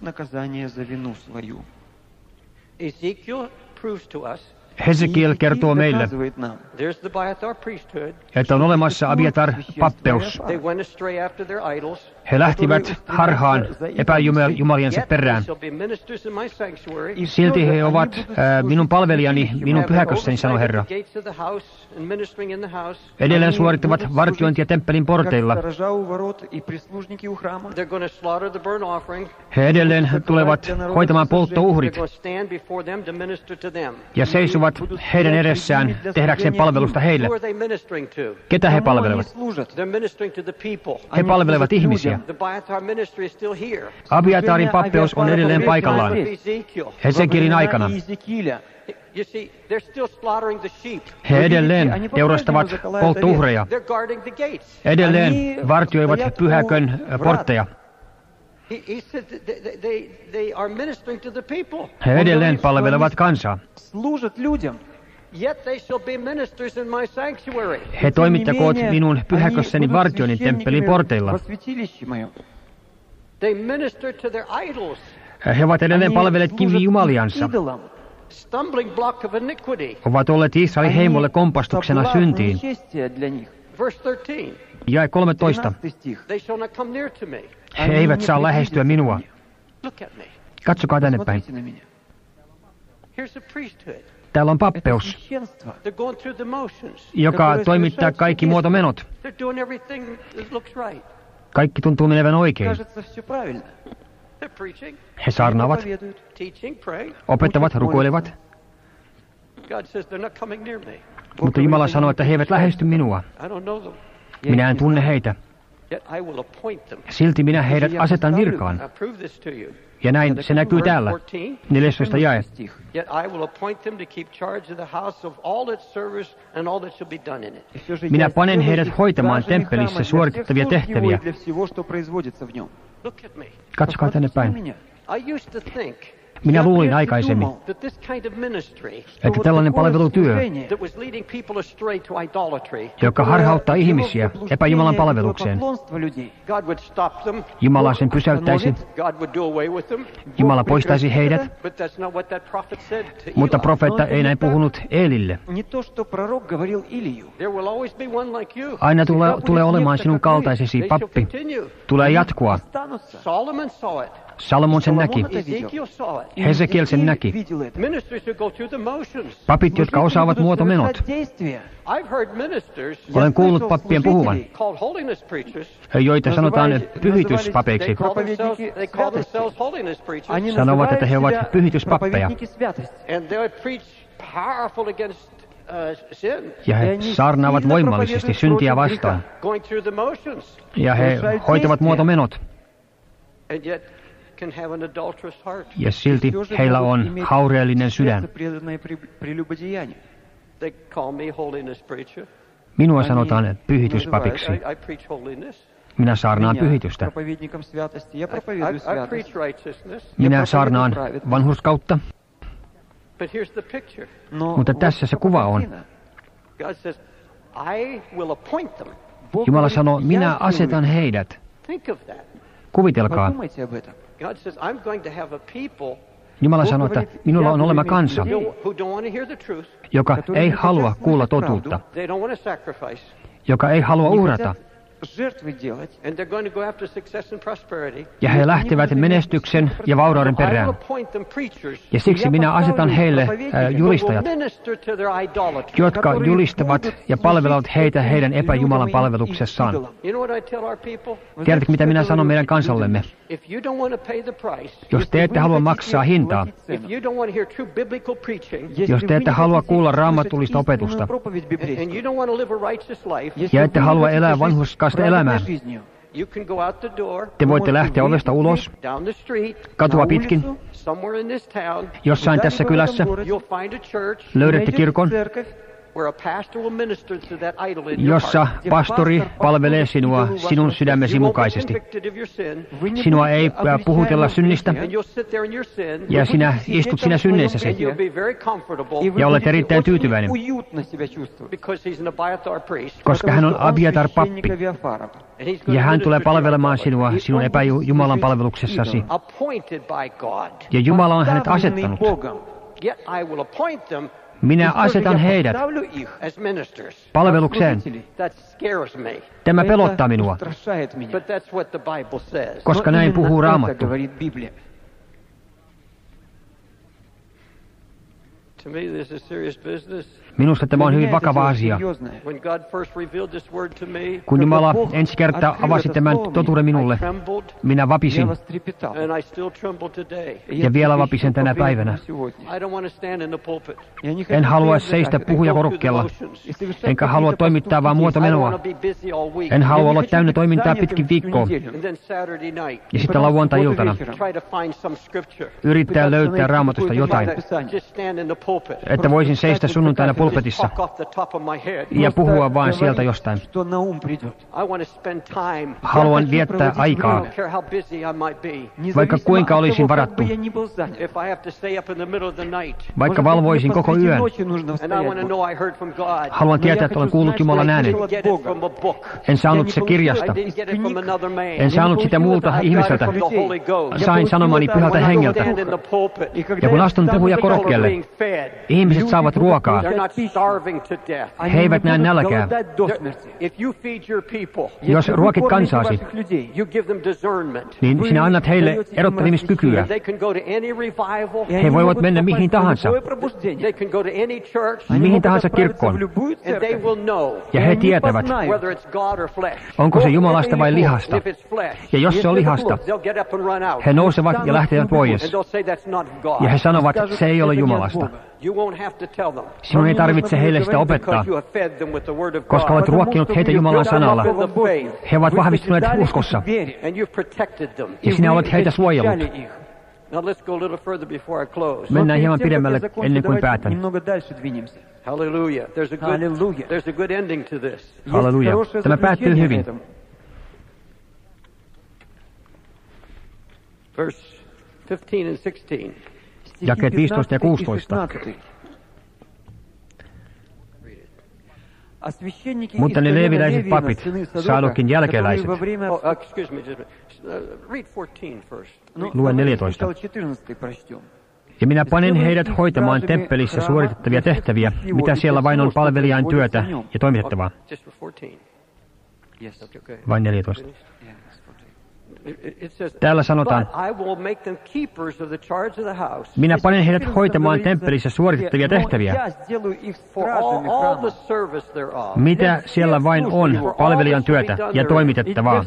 Ezekiel proves to us Hesekiel kertoo meille, there's the Abiathar priesthood. että on olemassa Abiatar-pappeus. They went astray after their idols. He lähtivät harhaan epäjumaliensa perään. Shall be ministers in my sanctuary. Silti he ovat minun palvelijani, minun pyhäkössäni, sanoo Herra. Gates of the house and ministering in the house. Edelleen suorittavat vartiointia temppelin porteilla. They're going to slaughter the burnt offering. He edelleen tulevat hoitamaan polttouhrit They're going to stand before them to minister to them. ja seisovat heidän edessään tehdäkseen palvelusta heille. Who are they ministering to? Ketä he palvelevat? They're ministering to the people. He palvelevat ihmisiä. The Abiathar ministry is still here. Abiatarin pappeus on edelleen paikallaan. Ezekiel. Hesekielin aikana. You see, they're still slaughtering the sheep. He edelleen teurastavat polttouhreja. They're guarding the gates. Edelleen vartioivat pyhäkön portteja. He said that they are ministering to the people. He edelleen palvelevat kansaa. Yet they shall be ministers in my sanctuary. He toimittakoot minun pyhäkössäni vartioinnin temppelin porteilla. They minister to their idols. He ovat edelleen palvelleet kivijumaliansa. Stumbling block of iniquity. Ovat olleet Israelin heimolle kompastuksena syntiin. Verse 13. Jae 13. They shall not come near to me. He eivät saa lähestyä minua. Look at me. Katsokaa tänne päin. Here's a priesthood. Täällä on pappeus, They're going through the motions. joka toimittaa kaikki muotomenot. They're doing everything that looks right. Kaikki tuntuu menevän oikein. They're preaching, He saarnaavat, teaching, praying. opettavat, rukoilevat. God says they're not coming near me. Mutta Jumala sanoo, että he eivät lähesty minua. I don't know them. Minä en tunne heitä. Yet I will appoint them. Silti minä heidät asetan virkaan. I prove this to you. Ja näin se näkyy täällä. 14 jae. Yet I will appoint them to keep charge of the house of all its service and all that shall be done in it. Minä panen heidät hoitamaan temppelissä suoritettavia tehtäviä. Look at me. Katsokaa tänne päin. I used to think Minä luulin aikaisemmin, that this kind of ministry että tällainen palvelutyö, that was leading people astray to idolatry, joka harhauttaa ihmisiä epäjumalan palvelukseen, God would stop them. Jumala sen pysäyttäisi, God would do away with them. Jumala poistaisi heidät, But that's not what that prophet said to mutta Eli. profeetta ei näin puhunut Eelille. There will always be one like you. Aina tulee olemaan sinun kaltaisesi They shall pappi. continue. Tulee jatkua. Solomon saw it. Salomon sen näki. Ezekiel saw it. Hesekiel sen näki. Ministers who go through the motions. Papit, jotka osaavat muotomenot. I've heard ministers Olen kuullut pappien puhuvan, called holiness preachers. joita sanotaan pyhityspapeiksi. They call themselves holiness preachers. Sanovat, että he ovat pyhityspappeja. And they preach powerful against sin. Ja he saarnaavat voimallisesti syntiä vastaan. Going through the motions. Ja he hoitavat muotomenot. And yet can have an adulterous heart. Ja silti heillä on haureellinen sydän. They call me holiness preacher. Minua sanotaan pyhityspapiksi. I preach holiness. Minä saarnaan pyhitystä. I preach righteousness. Minä saarnaan vanhurskautta. But here's the picture. Mutta tässä se kuva on. God says, I will appoint them. Jumala sanoo, minä asetan heidät. Think of that. Kuvitelkaa. God says, I'm going to have a people Jumala sanoo, että minulla on olema kansa, who don't want to hear the truth. joka ei halua kuulla totuutta, They don't want to sacrifice. joka ei halua uhrata. And they're going to go after success and prosperity. Ja he lähtevät menestyksen ja vaurauden I will perään. appoint them preachers Ja siksi minä asetan heille julistajat, who minister to their idolatry. jotka julistavat ja palvelevat heitä heidän epäjumalan palveluksessaan. You know what I tell our people? Tiedätkö, mitä minä sanon meidän kansallemme? If you don't want to pay the price, Jos te ette halua maksaa hintaa, if you don't want to hear true biblical preaching, jos te ette halua kuulla raamatullista opetusta, and you don't want to live a righteous life, ja ette halua elää vanhurskasta Millaista elämää? Te voitte lähteä ovesta ulos, katua pitkin, jossain tässä kylässä, löydätte kirkon, jossa pastori palvelee sinua sinun sydämesi mukaisesti. Sinua ei puhutella synnistä, ja sinä istut sinä synneissäsi, ja olet erittäin tyytyväinen, koska hän on Abiatar pappi, ja hän tulee palvelemaan sinua sinun epäjumalan palveluksessasi, ja Jumala on hänet asettanut. Minä asetan heidät palvelukseen. Tämä pelottaa minua, koska näin puhuu Raamattu. Minusta tämä on hyvin vakava asia. Kun Jumala ensi kertaa avasi tämän totuuden minulle, minä vapisin. Ja vielä vapisen tänä päivänä. En halua seistä puhujakorokkeella, enkä halua toimittaa vaan muotomenoa. En halua olla täynnä toimintaa pitkin viikkoa. Ja sitten lauantai-iltana yrittää löytää Raamatusta jotain, että voisin seistä sunnuntaina pulpetissa ja puhua vain sieltä jostain. Haluan viettää aikaa, vaikka kuinka olisin varattu, vaikka valvoisin koko yön. Haluan tietää, että olen kuullut Jumalan äänen. En saanut se kirjasta. En saanut sitä muulta ihmiseltä. Sain sanomani Pyhältä Hengeltä. Ja kun astun puhujakorokkeelle, ihmiset saavat ruokaa. He eivät näe nälkää. Jos ruokit kansaasi, niin sinä annat heille erottelemiskykyä. He voivat mennä mihin tahansa, mihin tahansa kirkkoon. Ja he tietävät, onko se Jumalasta vai lihasta. Ja jos se on lihasta, he nousevat ja lähtevät pois. Ja he sanovat, että se ei ole Jumalasta. Sinun ei tarvitse heille sitä opettaa, koska olet ruokkinut heitä Jumalan sanalla. He ovat vahvistuneet uskossa, ja sinä olet heitä suojellut. Mennään hieman pidemmälle ennen kuin päätän. Halleluja. There's a good ending to this. Halleluja. Tämä päättyy hyvin. Verse 15 and 16. Jakeet 15 ja 16. Mutta ne leeviläiset papit, Saadokin jälkeläiset, luen 14. Ja minä panen heidät hoitamaan temppelissä suoritettavia tehtäviä, mitä siellä vain on palvelijan työtä ja toimitettavaa. Vain 14. Täällä sanotaan, minä panen heidät hoitamaan temppelissä suoritettavia tehtäviä, mitä siellä vain on palvelijan työtä ja toimitettavaa.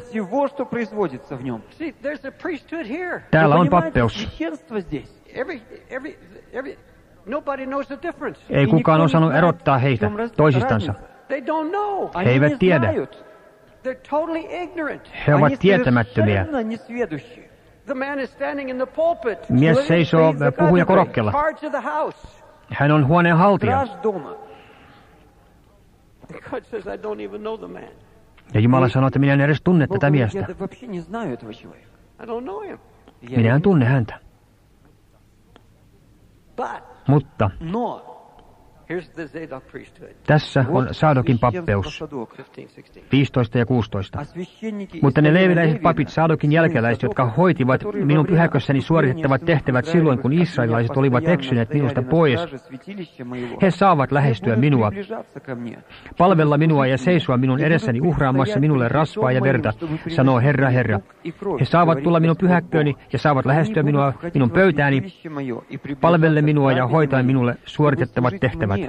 Täällä on pappeus. Ei kukaan osannut erottaa heitä toisistansa. He eivät tiedä. He ovat tietämättömiä. Mies seisoo puhujakorokkeella. Hän on huoneen haltija. Ja Jumala sanoo, että minä en edes tunne tätä miestä. Minä en tunne häntä. Mutta tässä on Saadokin pappeus, 15 ja 16. Mutta ne leeviläiset papit, Saadokin jälkeläiset, jotka hoitivat minun pyhäkössäni suoritettavat tehtävät silloin, kun israelilaiset olivat eksyneet minusta pois, he saavat lähestyä minua, palvella minua ja seisoa minun edessäni uhraamassa minulle rasvaa ja verta, sanoo Herra, Herra. He saavat tulla minun pyhäkkööni ja saavat lähestyä minua minun pöytääni, palvelle minua ja hoitaa minulle suoritettavat tehtävät.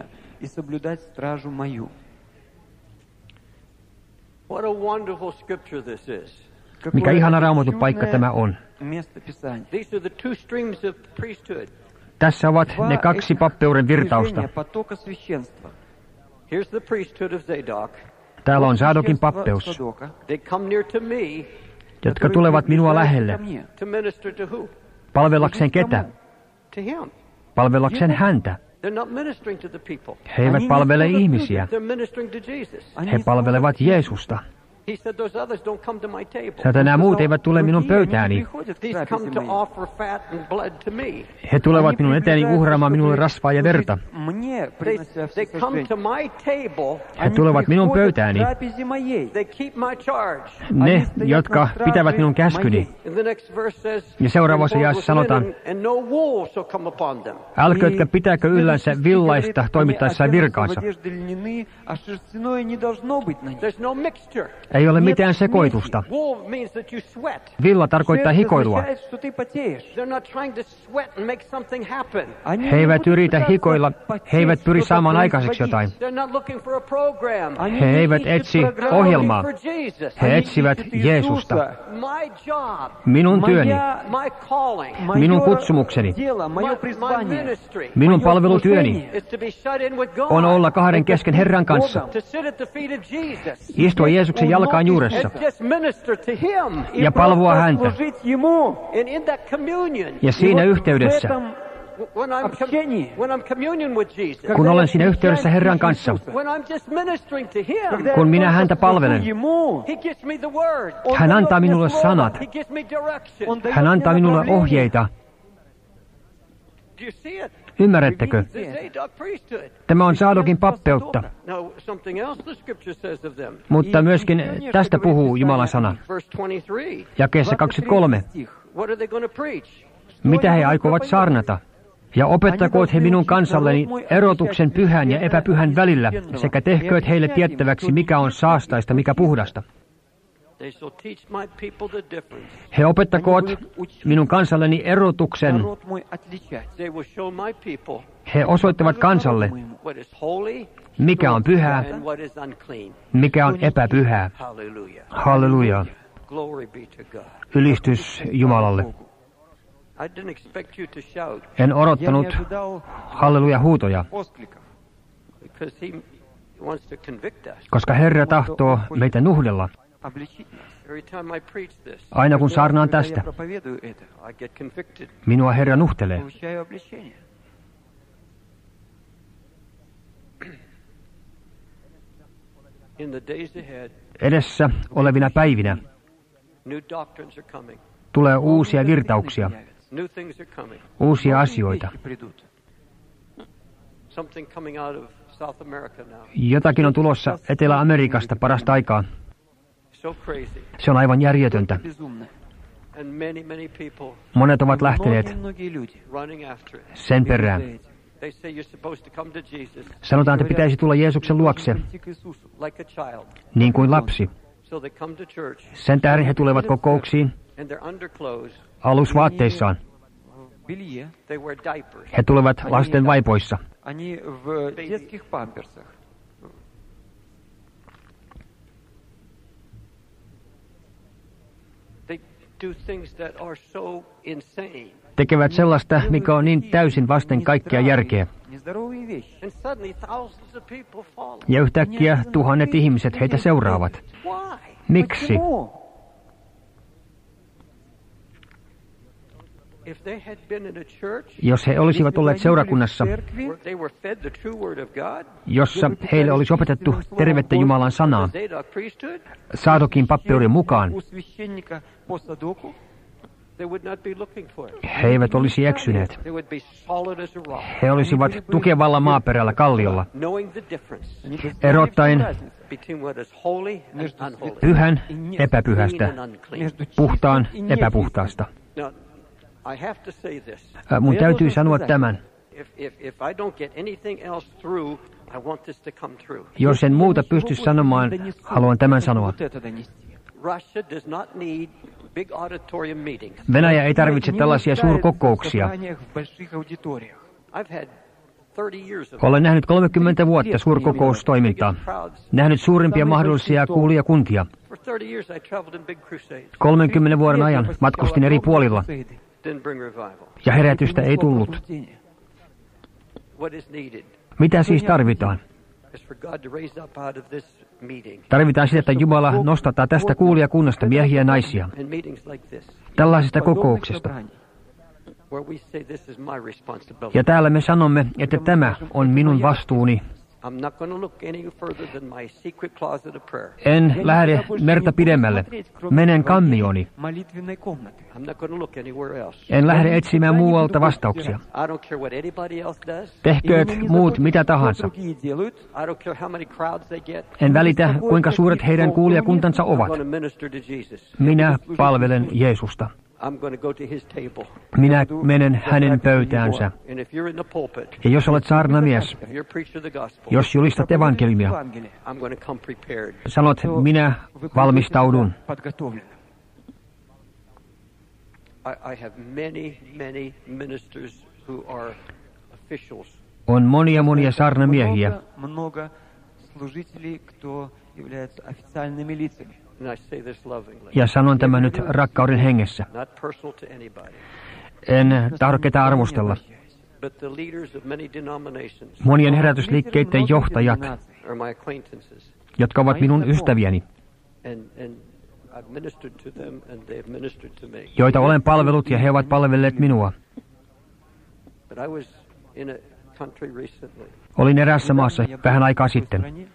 Mikä ihana Raamatun paikka tämä on. Tässä ovat ne kaksi pappeuden virtausta. Täällä on Saadokin pappeus, jotka tulevat minua lähelle. Palvellakseen ketä? Palvellakseen häntä. He eivät palvele ihmisiä. He palvelevat Jeesusta. Sanotaan, nämä muut eivät tule minun pöytääni. He tulevat minun eteeni uhraamaan minulle rasvaa ja verta. He tulevat minun pöytääni. Ne, jotka pitävät minun käskyni. Ja seuraavassa jaessa sanotaan, älköötkä pitääkö yllänsä villaista toimittaessaan virkaansa. Ei ole mitään sekoitusta. Villa tarkoittaa hikoilua. He eivät yritä hikoilla. He eivät pyri saamaan aikaiseksi jotain. He eivät etsi ohjelmaa. He etsivät Jeesusta. Minun työni, minun kutsumukseni, minun palvelutyöni on olla kahden kesken Herran kanssa. Istua Jeesuksen jalkaan juuressa ja palvoa häntä. Ja siinä yhteydessä, kun olen siinä yhteydessä Herran kanssa, kun minä häntä palvelen, hän antaa minulle sanat. Hän antaa minulle ohjeita. Ymmärrättekö? Tämä on Saadokin pappeutta. Mutta myöskin tästä puhuu Jumalan sana. Jakeessa 23. Mitä he aikovat saarnata? Ja opettakoot he minun kansalleni erotuksen pyhän ja epäpyhän välillä, sekä tehkööt heille tiettäväksi, mikä on saastaista, mikä puhdasta. He opettakoot minun kansalleni erotuksen. He osoittavat kansalle, mikä on pyhää, mikä on epäpyhää. Halleluja. Ylistys Jumalalle. En odottanut halleluja huutoja, koska Herra tahtoo meitä nuhdella. Aina kun saarnaan tästä, minua Herra nuhtelee. Edessä olevina päivinä tulee uusia virtauksia, uusia asioita. Jotakin on tulossa Etelä-Amerikasta parasta aikaa. Se on aivan järjetöntä. Monet ovat lähteneet sen perään. Sanotaan, että pitäisi tulla Jeesuksen luokse, niin kuin lapsi. Sen tähden he tulevat kokouksiin alusvaatteissaan. He tulevat lasten vaipoissa. Tekevät sellaista, mikä on niin täysin vasten kaikkea järkeä. Ja yhtäkkiä tuhannet ihmiset heitä seuraavat. Miksi? Jos he olisivat olleet seurakunnassa, jossa heille olisi opetettu tervettä Jumalan sanaa, Saadokin pappeuden mukaan, he eivät olisi eksyneet. He olisivat tukevalla maaperällä kalliolla, erottaen pyhän epäpyhästä, puhtaan epäpuhtaasta. Mun täytyy sanoa tämän. Jos en muuta pysty sanomaan, haluan tämän sanoa. Venäjä ei tarvitse tällaisia suurkokouksia. Olen nähnyt 30 vuotta suurkokoustoimintaa. Nähnyt suurimpia mahdollisia kuulijakuntia. 30 vuoden ajan matkustin eri puolilla. Ja herätystä ei tullut. Mitä siis tarvitaan? Tarvitaan sitä, että Jumala nostattaa tästä kuulijakunnasta miehiä ja naisia. Tällaisesta kokouksesta. Ja täällä me sanomme, että tämä on minun vastuuni. En lähde merta pidemmälle. Menen kammioni. En lähde etsimään muualta vastauksia. Tehkööt muut mitä tahansa. En välitä, kuinka suuret heidän kuulijakuntansa ovat. Minä palvelen Jeesusta. Minä menen hänen pöytäänsä. Ja jos olet saarnamies, jos julistat evankeliumia, sanot, minä valmistaudun. On monia saarnamiehiä, ja sanon tämän nyt rakkauden hengessä. En tahdo ketään arvostella. Monien herätysliikkeiden johtajat, jotka ovat minun ystäviäni, joita olen palvellut ja he ovat palvelleet minua. Olin eräässä maassa vähän aikaa sitten.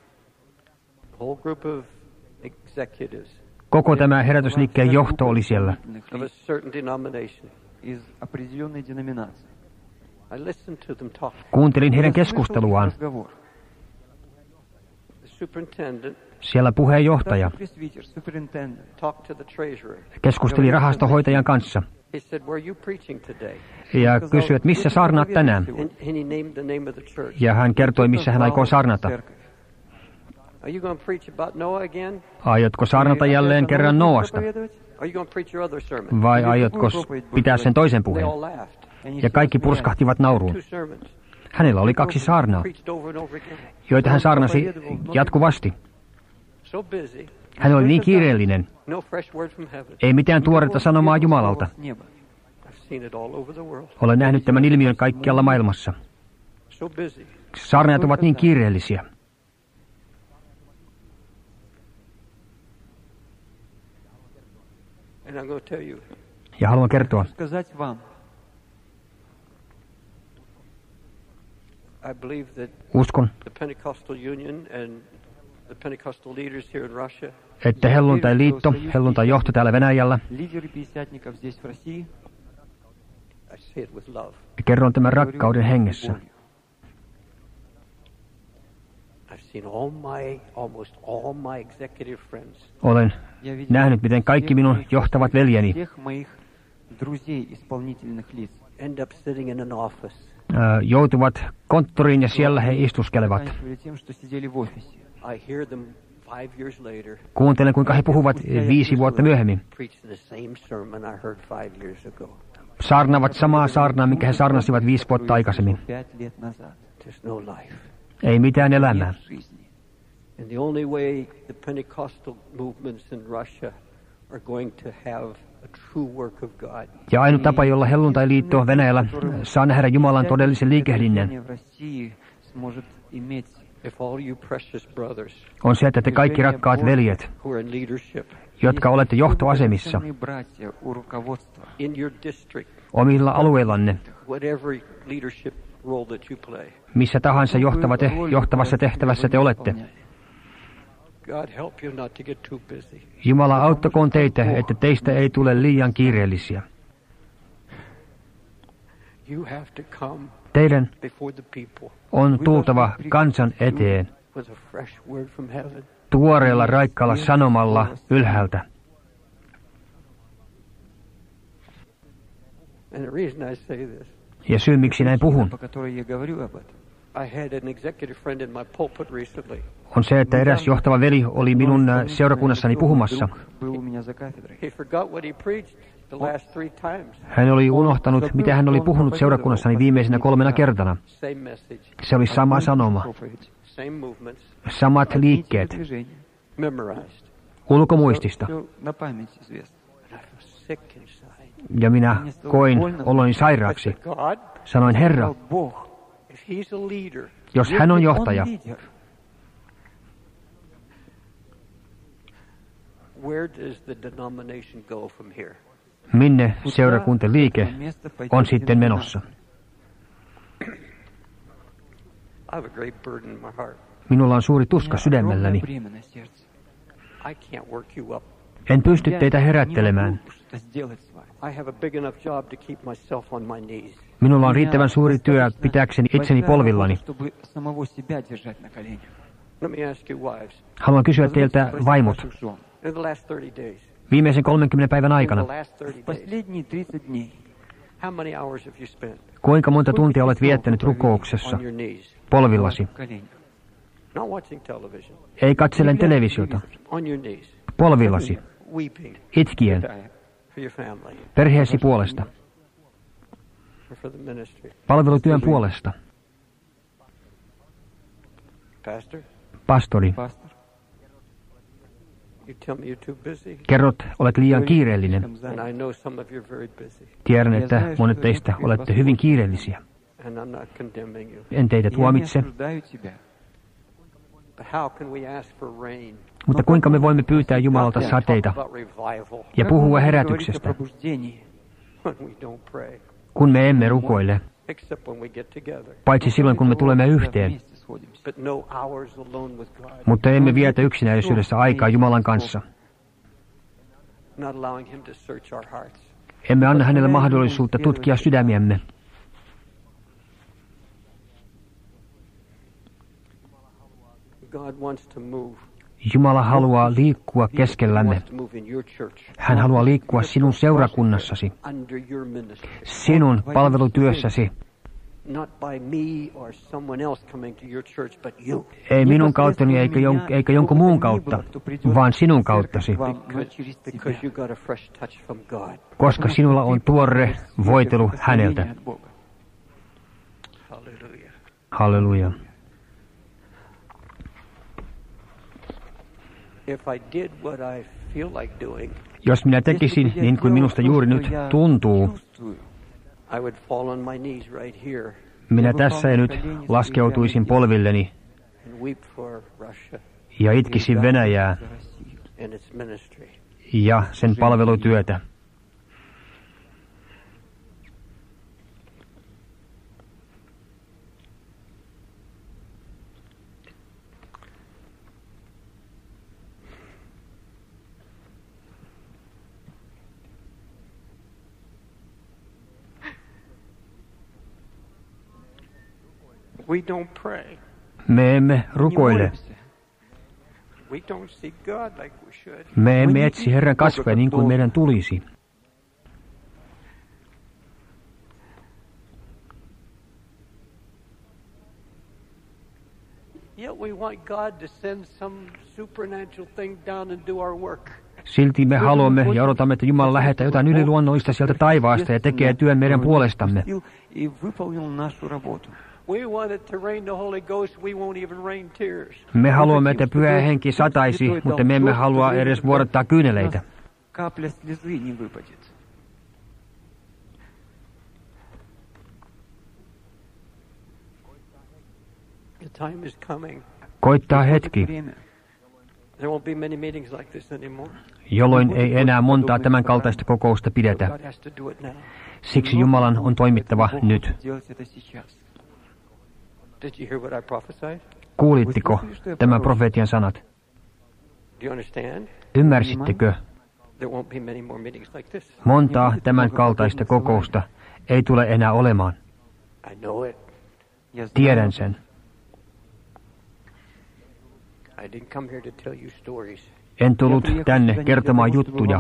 Koko tämä herätysliikkeen johto oli siellä. Kuuntelin heidän keskusteluaan. Siellä puheenjohtaja keskusteli rahastohoitajan kanssa ja kysyi, että missä saarnaat tänään. Ja hän kertoi, missä hän aikoo saarnata. Aiotko saarnata jälleen kerran Noasta? Vai aiotko pitää sen toisen puheen? Ja kaikki purskahtivat nauruun. Hänellä oli 2 saarnaa, joita hän saarnasi jatkuvasti. Hän oli niin kiireellinen. Ei mitään tuoretta sanomaa Jumalalta. Olen nähnyt tämän ilmiön kaikkialla maailmassa. Saarnaajat ovat niin kiireellisiä. Ja haluan kertoa. Uskon, että helluntai-liitto, helluntai-johto täällä Venäjällä, kerron tämän rakkauden hengessä. Olen nähnyt, miten kaikki minun johtavat veljeni joutuvat konttoriin ja siellä he istuskelevat. Kuuntelen, kuinka he puhuvat 5 vuotta myöhemmin. Saarnaavat samaa saarnaa, minkä he saarnasivat 5 vuotta aikaisemmin. Ei mitään elämää. Ja ainut tapa, jolla helluntai-liitto Venäjällä saa nähdä Jumalan todellisen liikehdinnän, on se, että te kaikki rakkaat veljet, jotka olette johtoasemissa omilla alueillanne, missä tahansa johtavassa tehtävässä te olette. Jumala auttakoon teitä, että teistä ei tule liian kiireellisiä. Teidän on tultava kansan eteen tuoreella raikkaalla sanomalla ylhäältä. Ja syy, miksi näin puhun, on se, että eräs johtava veli oli minun seurakunnassani puhumassa. Hän oli unohtanut, mitä hän oli puhunut seurakunnassani viimeisenä 3 kertana. Se oli sama sanoma, samat liikkeet, ulkomuistista. Ja minä koin oloni sairaaksi. Sanoin, Herra, jos hän on johtaja, Where does the denomination go from here? Minne seurakuntaliike on sitten menossa? I have a great burden in my heart. Minulla on suuri tuska sydämelläni. I can't work you up. En pysty teitä herättelemään. I have a big enough job to keep myself on my knees. Minulla on riittävän suuri työ pitääkseni itseni polvillani. Let me ask you, wives. Haluan kysyä teiltä, vaimot, In the last 30 days, viimeisen 30 päivän aikana, in the last 30 days, how many hours have you spent kuinka monta tuntia olet viettänyt rukouksessa, on your knees? polvillasi? Not watching television. Ei katsellen televisiota, On your knees. polvillasi, Weeping itkien, for your family. perheesi puolesta, Or for the ministry. palvelutyön puolesta. Pastor, Pastori, you tell me you're too busy. kerrot, olet liian kiireellinen. And I know some of you are very busy. Tiedän, että monet teistä olette hyvin kiireellisiä. And I'm not condemning you. En teitä tuomitse, But how can we ask for rain? mutta kuinka me voimme pyytää Jumalalta Talk sateita about revival ja puhua herätyksestä, when we don't pray. kun me emme rukoile, Except when we get together. paitsi silloin, kun me tulemme yhteen. But no hours alone with God. Mutta emme vietä yksinäisyydessä aikaa Jumalan kanssa. Not allowing him to search our hearts. Emme anna hänelle mahdollisuutta tutkia sydämiämme. God wants to move. Jumala haluaa liikkua He keskellämme. wants to move in your church. Hän haluaa liikkua sinun seurakunnassasi, Under your ministry. sinun palvelutyössäsi. Not by me or someone else coming to your church, but you. Ei minun kauttani eikä jonkun muun kautta, vaan sinun kauttasi, Because you got a fresh touch from God. koska sinulla on tuore voitelu häneltä. Hallelujah. Halleluja. If I did what I feel like doing, Jos minä tekisin niin kuin minusta juuri nyt tuntuu, I would fall on my knees right here minä tässä ja nyt laskeutuisin polvilleni and weep for Russia ja itkisin Venäjää and its ministry. ja sen palvelutyötä. We don't pray. Me emme rukoile. We don't seek God like we should. Me emme etsi Herran kasvoja niin kuin meidän tulisi. Yet we want God to send some supernatural thing down and do our work. Silti me haluamme ja odotamme, että Jumala lähettää jotain yliluonnollista sieltä taivaasta ja tekee työn meidän puolestamme. We want it to rain the Holy Ghost. We won't even rain tears. Me haluamme, että Pyhä Henki sataisi, mutta me emme halua edes vuodattaa kyyneleitä. The time is coming. Koittaa hetki, There won't be many meetings like this anymore. jolloin ei enää montaa tämän kaltaista kokousta pidetä. God has to do it now. Siksi Jumalan on toimittava nyt. Did you hear what I prophesied? Kuulitteko tämän profeetian sanat? Do you understand? Ymmärsittekö? There won't be many more meetings like this. Montaa tämän kaltaista kokousta ei tule enää olemaan. I know it. Tiedän sen. I didn't come here to tell you stories. En tullut tänne kertomaan juttuja.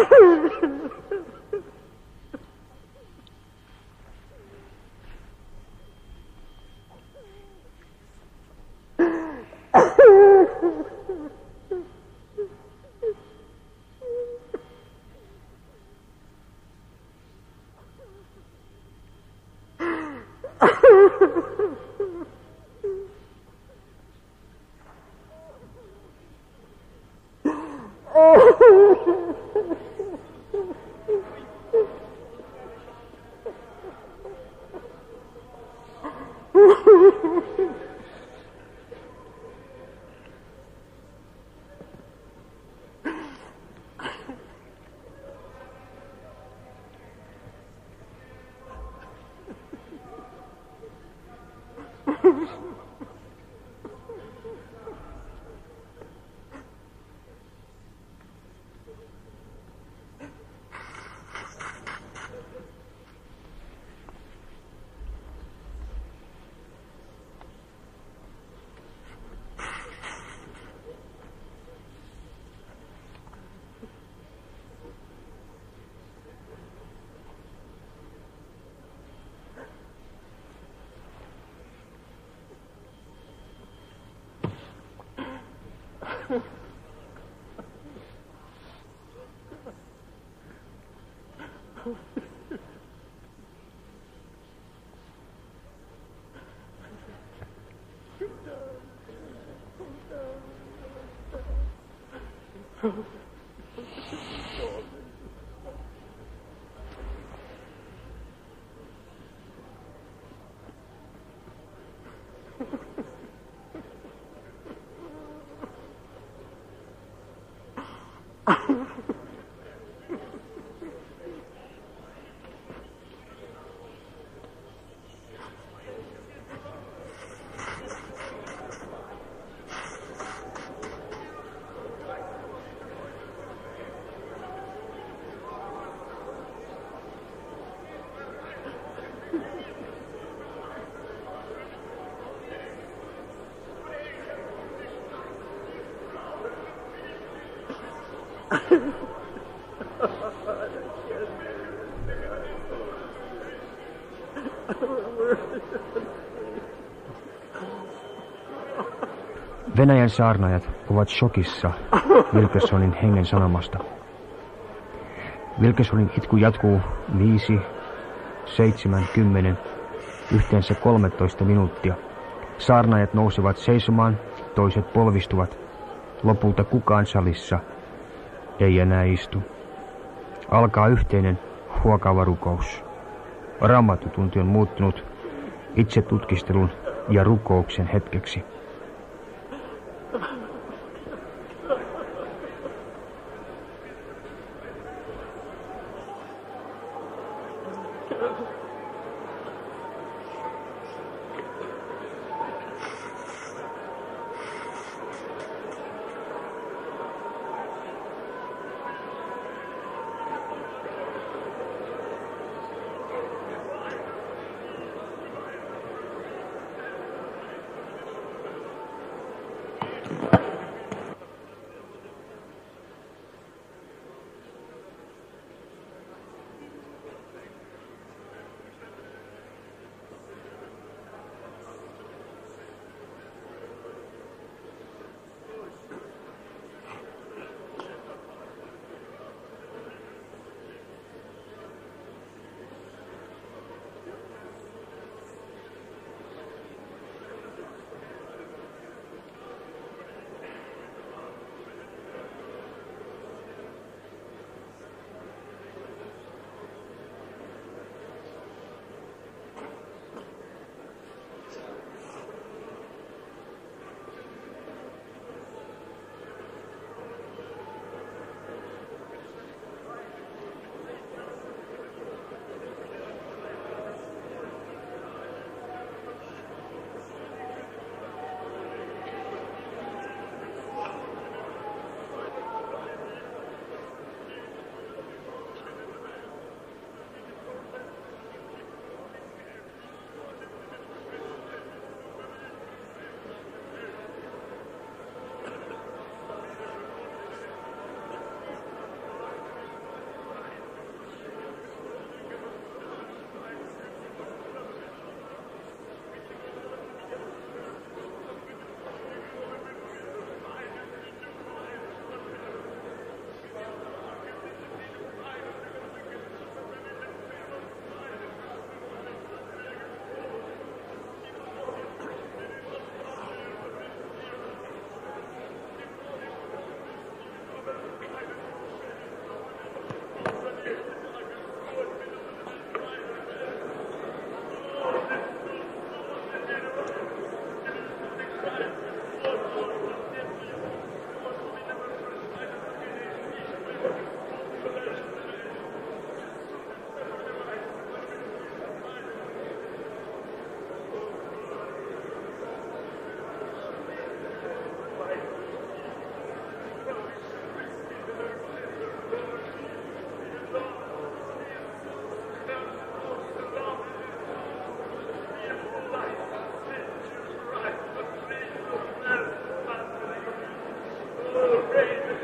Venäjän saarnaajat ovat shokissa Wilkersonin hengen sanomasta. Wilkersonin itku jatkuu 5, 7, 10, yhteensä 13 minuuttia. Saarnaajat nousevat seisomaan, toiset polvistuvat. Lopulta kukaan salissa ei enää istu. Alkaa yhteinen huokaava rukous. Raamattutunti on muuttunut itse tutkistelun ja rukouksen hetkeksi.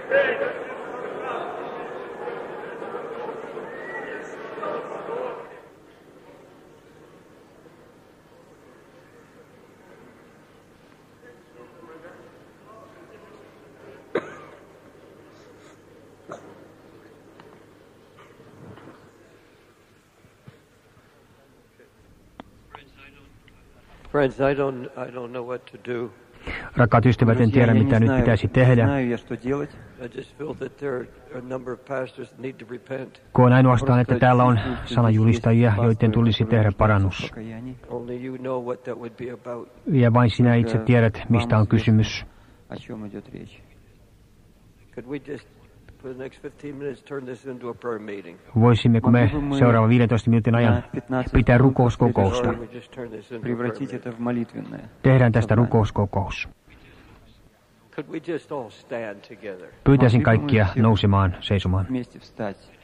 Friends, I don't know what to do. Rakkaat ystävät, en tiedä mitä nyt pitäisi tehdä. Koen ainoastaan, että täällä on sanajulistajia, joiden tulisi tehdä parannus. Ja vain sinä itse tiedät, mistä on kysymys. Voisimmeko me seuraavan 15 minuutin ajan pitää rukouskokousta? Tehdään tästä rukouskokous. Pyytäisin kaikkia nousemaan, seisomaan.